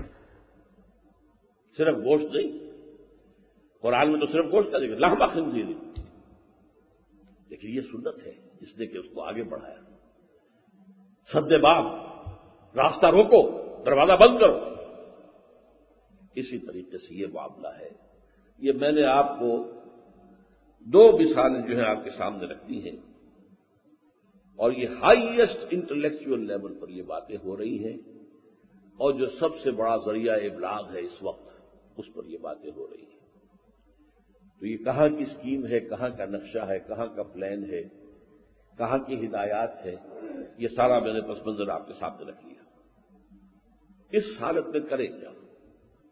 B: صرف گوشت نہیں، قرآن میں تو صرف گوشت کا ذکر، لحم خنزیر. لیکن یہ سنت ہے جس نے کہ اس کو آگے بڑھایا. سد باب، راستہ روکو، دروازہ بند کرو. اسی طریقے سے یہ معاملہ ہے. یہ میں نے آپ کو دو مثالیں جو ہیں آپ کے سامنے رکھتی ہیں، اور یہ ہائیسٹ انٹلیکچوئل لیول پر یہ باتیں ہو رہی ہیں، اور جو سب سے بڑا ذریعہ ابلاغ ہے اس وقت اس پر یہ باتیں ہو رہی ہیں. تو یہ کہاں کی اسکیم ہے، کہاں کا نقشہ ہے، کہاں کا پلان ہے، کہاں کی ہدایات ہے، یہ سارا میں نے پس منظر آپ کے سامنے رکھ لیا. اس حالت میں کرے کیا؟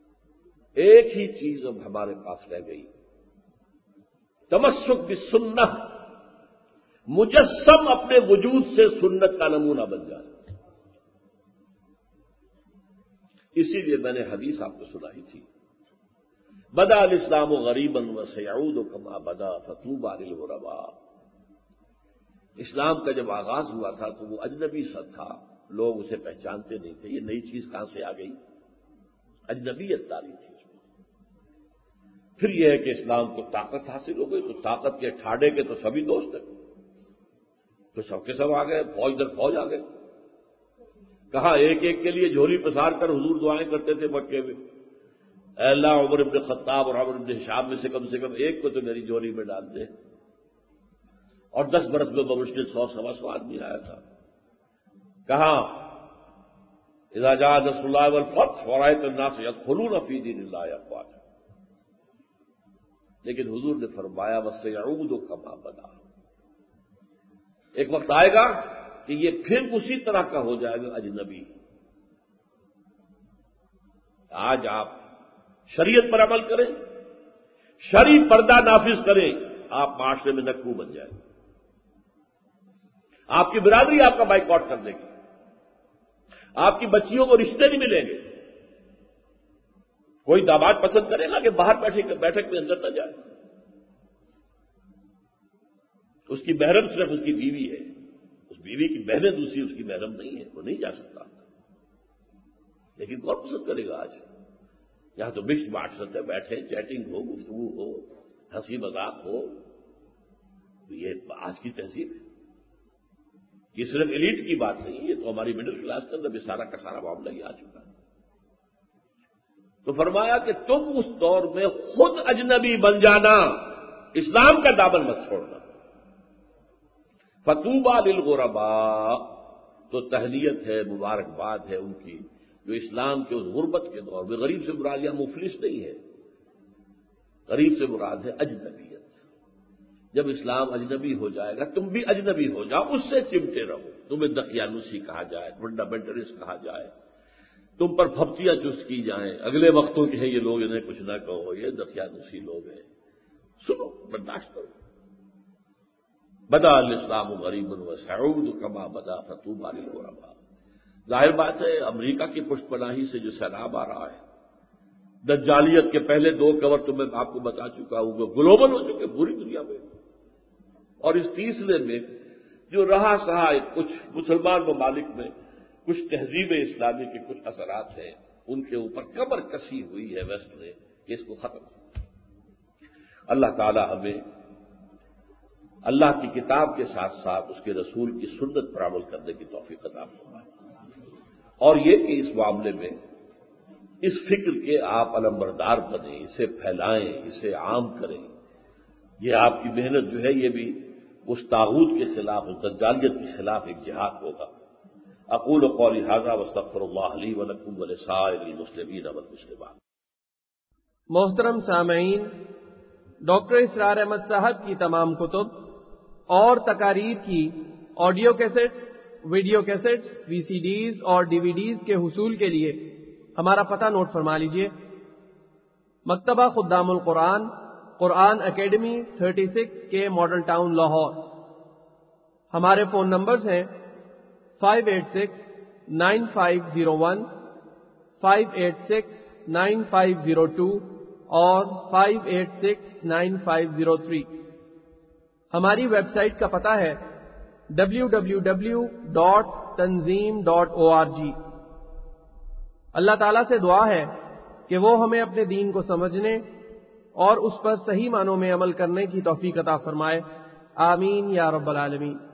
B: ایک ہی چیز اب ہمارے پاس رہ گئی، تمسک بالسنہ، مجسم اپنے وجود سے سنت کا نمونہ بن جائے۔ اسی لیے میں نے حدیث آپ کو سنائی تھی، بدا الاسلام غریبا وسیعود کما بدا فطوبی للغرباء۔ اسلام کا جب آغاز ہوا تھا تو وہ اجنبی سا تھا، لوگ اسے پہچانتے نہیں تھے، یہ نئی چیز کہاں سے آ گئی، اجنبیت تاری تھی اس میں۔ پھر یہ ہے کہ اسلام کو طاقت حاصل ہو گئی، تو طاقت کے ٹھاڈے کے تو سبھی دوست ہیں، تو سب کے سب آ گئے، فوج در فوج آ گئے۔ کہاں ایک ایک کے لیے جھولی پسار کر حضور دعائیں کرتے تھے مکے میں، اے اللہ عمر ابن خطاب اور عمر ابن ہشام میں سے کم ایک کو تو میری جھولی میں ڈال دے، اور 10 برس میں بمشکل 100-125 آدمی آیا تھا۔ کہاں اذا جاء نصر اللہ والفتح ورأيت الناس يدخلون في دين الله افواجا، لیکن حضور نے فرمایا وسيعود كما بدا، ایک وقت آئے گا کہ یہ پھر اسی طرح کا ہو جائے گا اجنبی۔ آج آپ شریعت پر عمل کریں، شرعی پردہ نافذ کریں، آپ معاشرے میں نکو بن جائیں گے، آپ کی برادری آپ کا بائیکاٹ کر دے گی، آپ کی بچیوں کو رشتے نہیں ملیں گے۔ کوئی داماد پسند کرے گا کہ باہر بیٹھک میں اندر نہ جائے، اس کی محرم صرف اس کی بیوی ہے، اس بیوی کی بہنیں دوسری اس کی محرم نہیں ہے، وہ نہیں جا سکتا۔ لیکن کون پسند کرے گا؟ آج یہاں تو مکس معاشرت ہے، بیٹھے چیٹنگ ہو، گفتگو ہو، ہنسی مذاق ہو، تو یہ آج کی تہذیب ہے۔ یہ صرف ایلیٹ کی بات نہیں، یہ تو ہماری مڈل کلاس کے اندر بھی سارا کا سارا معاملہ ہی آ چکا ہے۔ تو فرمایا کہ تم اس دور میں خود اجنبی بن جانا، اسلام کا دامن مت چھوڑنا۔ فطوبی للغرباء، تو تہنیت ہے، مبارکباد ہے ان کی جو اسلام کے اس غربت کے دور میں، غریب سے مراد یا مفلس نہیں ہے، غریب سے مراد ہے اجنبیت۔ جب اسلام اجنبی ہو جائے گا تم بھی اجنبی ہو جاؤ، اس سے چمٹے رہو، تمہیں دقیانوسی کہا جائے، فنڈامنٹلسٹ کہا جائے، تم پر پھپتیاں چست کی جائیں، اگلے وقتوں کے ہیں یہ لوگ، انہیں کچھ نہ کہو، یہ دقیانوسی لوگ ہیں، سنو، برداشت کرو۔ بدا الاسلام غریبا وسیعود کما بدا فطوبی للغرباء۔ ظاہر بات ہے امریکہ کی پشت پناہی سے جو سیلاب آ رہا ہے، دجالیت کے پہلے 2 کور تو میں آپ کو بتا چکا ہوں، وہ گلوبل ہو چکے پوری دنیا میں، اور اس تیسرے میں جو رہا سہا کچھ مسلمان ممالک میں کچھ تہذیب اسلامی کے کچھ اثرات ہیں، ان کے اوپر کمر کسی ہوئی ہے ویسٹ نے کہ اس کو ختم کیا۔ اللہ تعالی ہمیں اللہ کی کتاب کے ساتھ ساتھ اس کے رسول کی سنت پر عمل کرنے کی توفیق عطا فرمائے، اور یہ کہ اس معاملے میں اس فکر کے آپ علمبردار بنیں، اسے پھیلائیں، اسے عام کریں۔ یہ آپ کی محنت جو ہے یہ بھی اس طاغوت کے خلاف، اس دجالیت کے خلاف ایک جہاد ہوگا۔ اقول قولی ھذا واستغفر اللہ لی ولکم ولسائر المسلمین والمسلمات۔
A: محترم سامعین، ڈاکٹر اسرار احمد صاحب کی تمام کتب اور تقاریر کی audio cassettes, video cassettes, V C Ds اور ڈی وی ڈیز کے حصول کے لیے ہمارا پتہ نوٹ فرما لیجیے۔ مکتبہ خدام القرآن، قرآن اکیڈمی 36 کے ماڈل ٹاؤن لاہور۔ ہمارے فون نمبرز ہیں 586-9501، 586-9502 اور 586-9503۔ ہماری ویب سائٹ کا پتہ ہے www.tanzeem.org۔ اللہ تعالیٰ سے دعا ہے کہ وہ ہمیں اپنے دین کو سمجھنے اور اس پر صحیح معنوں میں عمل کرنے کی توفیق عطا فرمائے، آمین یا رب العالمین۔